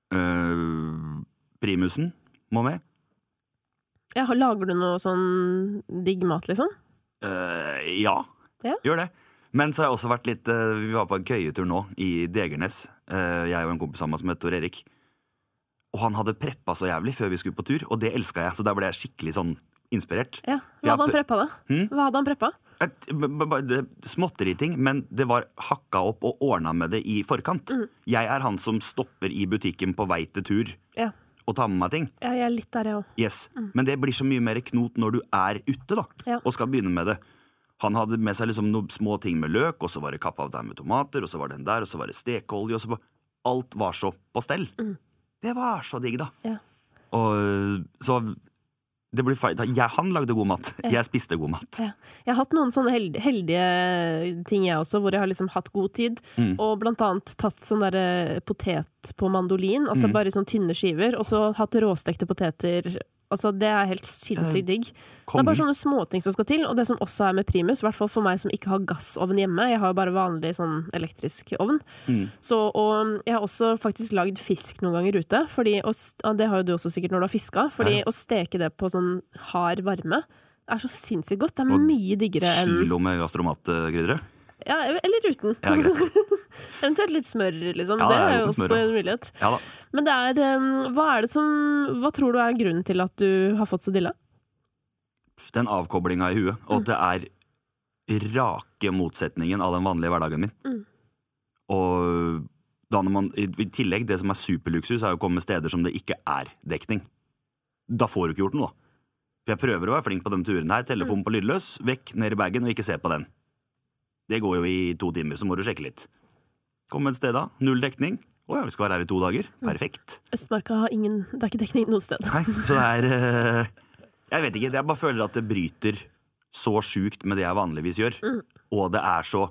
Uh, primusen må med. Ja, lager du noe sånn digg mat, liksom? Uh, ja, ja, gjør det. Men så har jeg også vært litt, uh, vi var på en køyetur nå i Degernes, uh, jeg og en kompis sammen som heter Tor Erik. Og han hadde preppa så jævlig før vi skulle på tur, og det elsket jeg, så der ble jeg skikkelig sånn inspirert. Ja, hva hadde han preppa da? Hmm? Hva hadde han preppa? Småtteriting, men det var hakka opp og ordnet med det i forkant. Mm. Jeg er han som stopper i butikken på vei til tur. Ja. Og ta med meg ting. Ja, jeg er litt der, jeg også. Yes. Mm. Men det blir så mye mer knot når du er ute, da, ja. Og skal begynne med det. Han hadde med seg liksom noen små ting med løk, og så var det kappa av der med tomater, og så var det den der, og så var det stekeolje, og så var... Alt var så på stell. Mm. Det var så digg, da. Ja. Og så... Det blir feil. Jeg, han lagde god mat. Ja. Jeg spiste god mat. Ja. Jeg har hatt noen sånne held, heldige ting jeg også, hvor jeg har liksom hatt god tid, mm. og blant annet tatt sånn der potet på mandolin, altså mm. bare sånn tynne skiver, og så hatt råstekte poteter. Altså, det er helt sinnssykt digg. Kom. Det er bare sånne småting som skal til, og det som også er med primus, i hvert fall for meg som ikke har gassovn hjemme, jeg har jo bare vanlig sånn elektrisk ovn. Mm. Så, og jeg har også faktisk lagd fisk noen ganger ute, fordi, og det har jo du også sikkert når du har fisket, fordi ja. Å steke det på sånn hard varme er så sinnssykt godt. Det er og mye diggere enn... Kilo med gastromatkryddere? Ja, eller uten. Ja, eventuelt litt smør, liksom. Ja, det er jo også smør, en mulighet. Ja, da. Men det er, um, hva er det som, hva tror du er grunnen til at du har fått så dilla? Den avkoblinga i huet, og mm. det er rake motsetningen av den vanlige hverdagen min. Mm. Og da når man, i tillegg, det som er superluksus, er å komme med steder som det ikke er dekning. Da får du ikke gjort noe, da. For jeg prøver å være flink på den turen her, telefonen på lydløs, vekk, ned i bagen, og ikke se på den. Det går jo i to timer, så må du sjekke litt. Kom et sted da, null dekning. Åja, vi skal være her i to dager. Perfekt. Østmarka har ingen, det er ikke dekning noe sted. Nei, så det er, uh, jeg vet ikke, jeg bare føler at det bryter så sjukt med det jeg vanligvis gjør. Mm. Og det er så,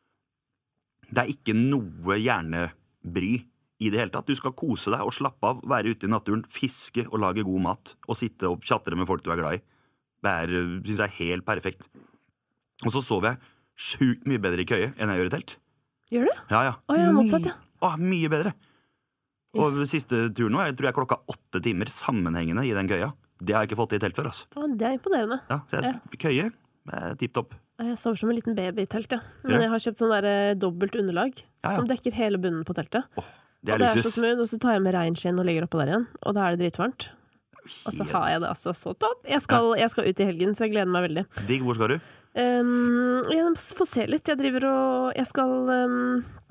det er ikke noe hjernebry i det hele tatt. Du skal kose deg og slappe av, være ute i naturen, fiske og lage god mat, og sitte og chatte med folk du er glad i. Det er, synes jeg, er helt perfekt. Og så sover jeg sjukt mye bedre i køye enn jeg gjør i telt. Gjør du? Ja, ja. Å, ja, motsatt, ja. Å, mye bedre. Yes. Og siste turen nå, jeg tror jeg klokka åtte timer sammenhengende i den køya. Det har jeg ikke fått i telt før, altså. Å, det er imponerende. Ja, så jeg ja. køye, tipp-topp. Jeg sover som en liten baby i telt, ja. Men ja. Jeg har kjøpt sånn der dobbelt underlag, ja, ja. Som dekker hele bunnen på teltet. Åh, det er og det luksus. Er så smooth, og så tar jeg med regnskinn og legger oppå der igjen, og da er det dritvarmt. Og så har jeg det altså så topp. Jeg skal, ja. jeg skal ut i helgen, så jeg gleder meg veldig. Digg, hvor skal du? Um, jeg får se litt. Jeg driver og Jeg skal um,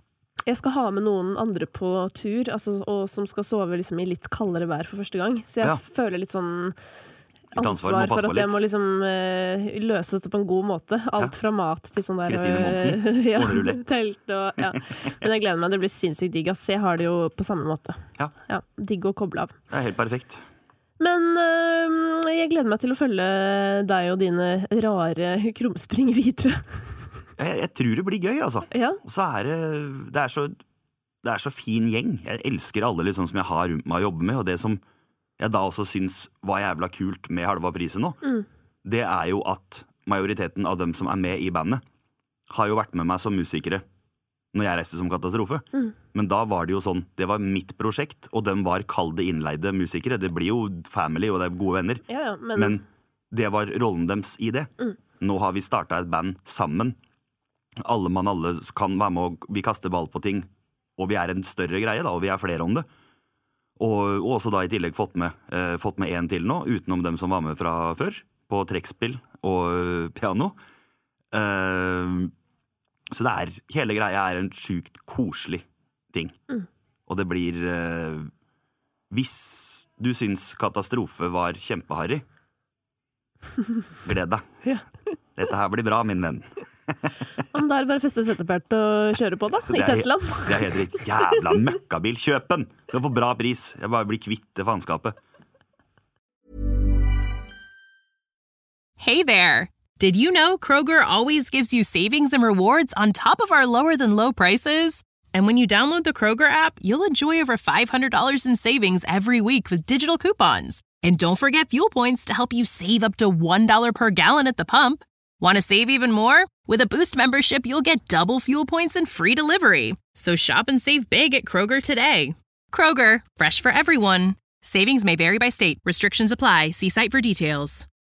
jeg skal ha med noen andre på tur, altså, og som skal sove liksom, i litt kaldere vær for første gang. Så jeg ja. føler litt sånn ansvar for at jeg må liksom uh, løse dette på en god måte. Alt ja. fra mat til sånn der Kristine Monsen, ja, ordrulett. Telt og ja. Men jeg gleder meg, det blir sinnssykt digg. Ass. Jeg har det jo på samme måte. Ja. Ja, digg å koble av. Det er helt perfekt. Men uh, jeg gleder meg til å følge deg og dine rare krumspring videre. jeg, jeg tror det blir gøy, altså. Ja. Og så er det, det er så, det er så fin gjeng. Jeg elsker alle liksom, som jeg har rundt meg å jobbe med, og det som jeg da også syns var jævla kult med Halva prisen nå, mm. det er jo at majoriteten av dem som er med i bandet, har jo vært med meg som musikere når jeg reiste som Katastrofe. Mm. Men da var det jo sånn, det var mitt prosjekt, og dem var kalde innleide musikere. Det blir jo family, og det er gode venner. Ja, ja, men... men det var rollen dems i det. Mm. Nå har vi startet et band sammen. Alle mann alle kan være med, og vi kaster ball på ting, og vi er en større greie da, og vi er flere om det. Og, og også da i tillegg fått med, eh, fått med en til nå, utenom dem som var med fra før, på trekkspill og uh, piano. Eh, så det er, hele greia er en sykt koselig ting. Mm. Og det blir, eh, hvis du syns Katastrofe var kjempeharry, gled deg. Ja. Dette her blir bra, min venn. Om det er bare feste settepert og kjøre på da, i Teslaen. Det er helt riktig. Jævla møkkabil, kjøpen! Du får bra pris. Jeg bare blir kvitt det faenskapet. Hey there! Did you know Kroger always gives you savings and rewards on top of our lower-than-low prices? And when you download the Kroger app, you'll enjoy over five hundred dollars in savings every week with digital coupons. And don't forget fuel points to help you save up to one dollar per gallon at the pump. Want to save even more? With a Boost membership, you'll get double fuel points and free delivery. So shop and save big at Kroger today. Kroger, fresh for everyone. Savings may vary by state. Restrictions apply. See site for details.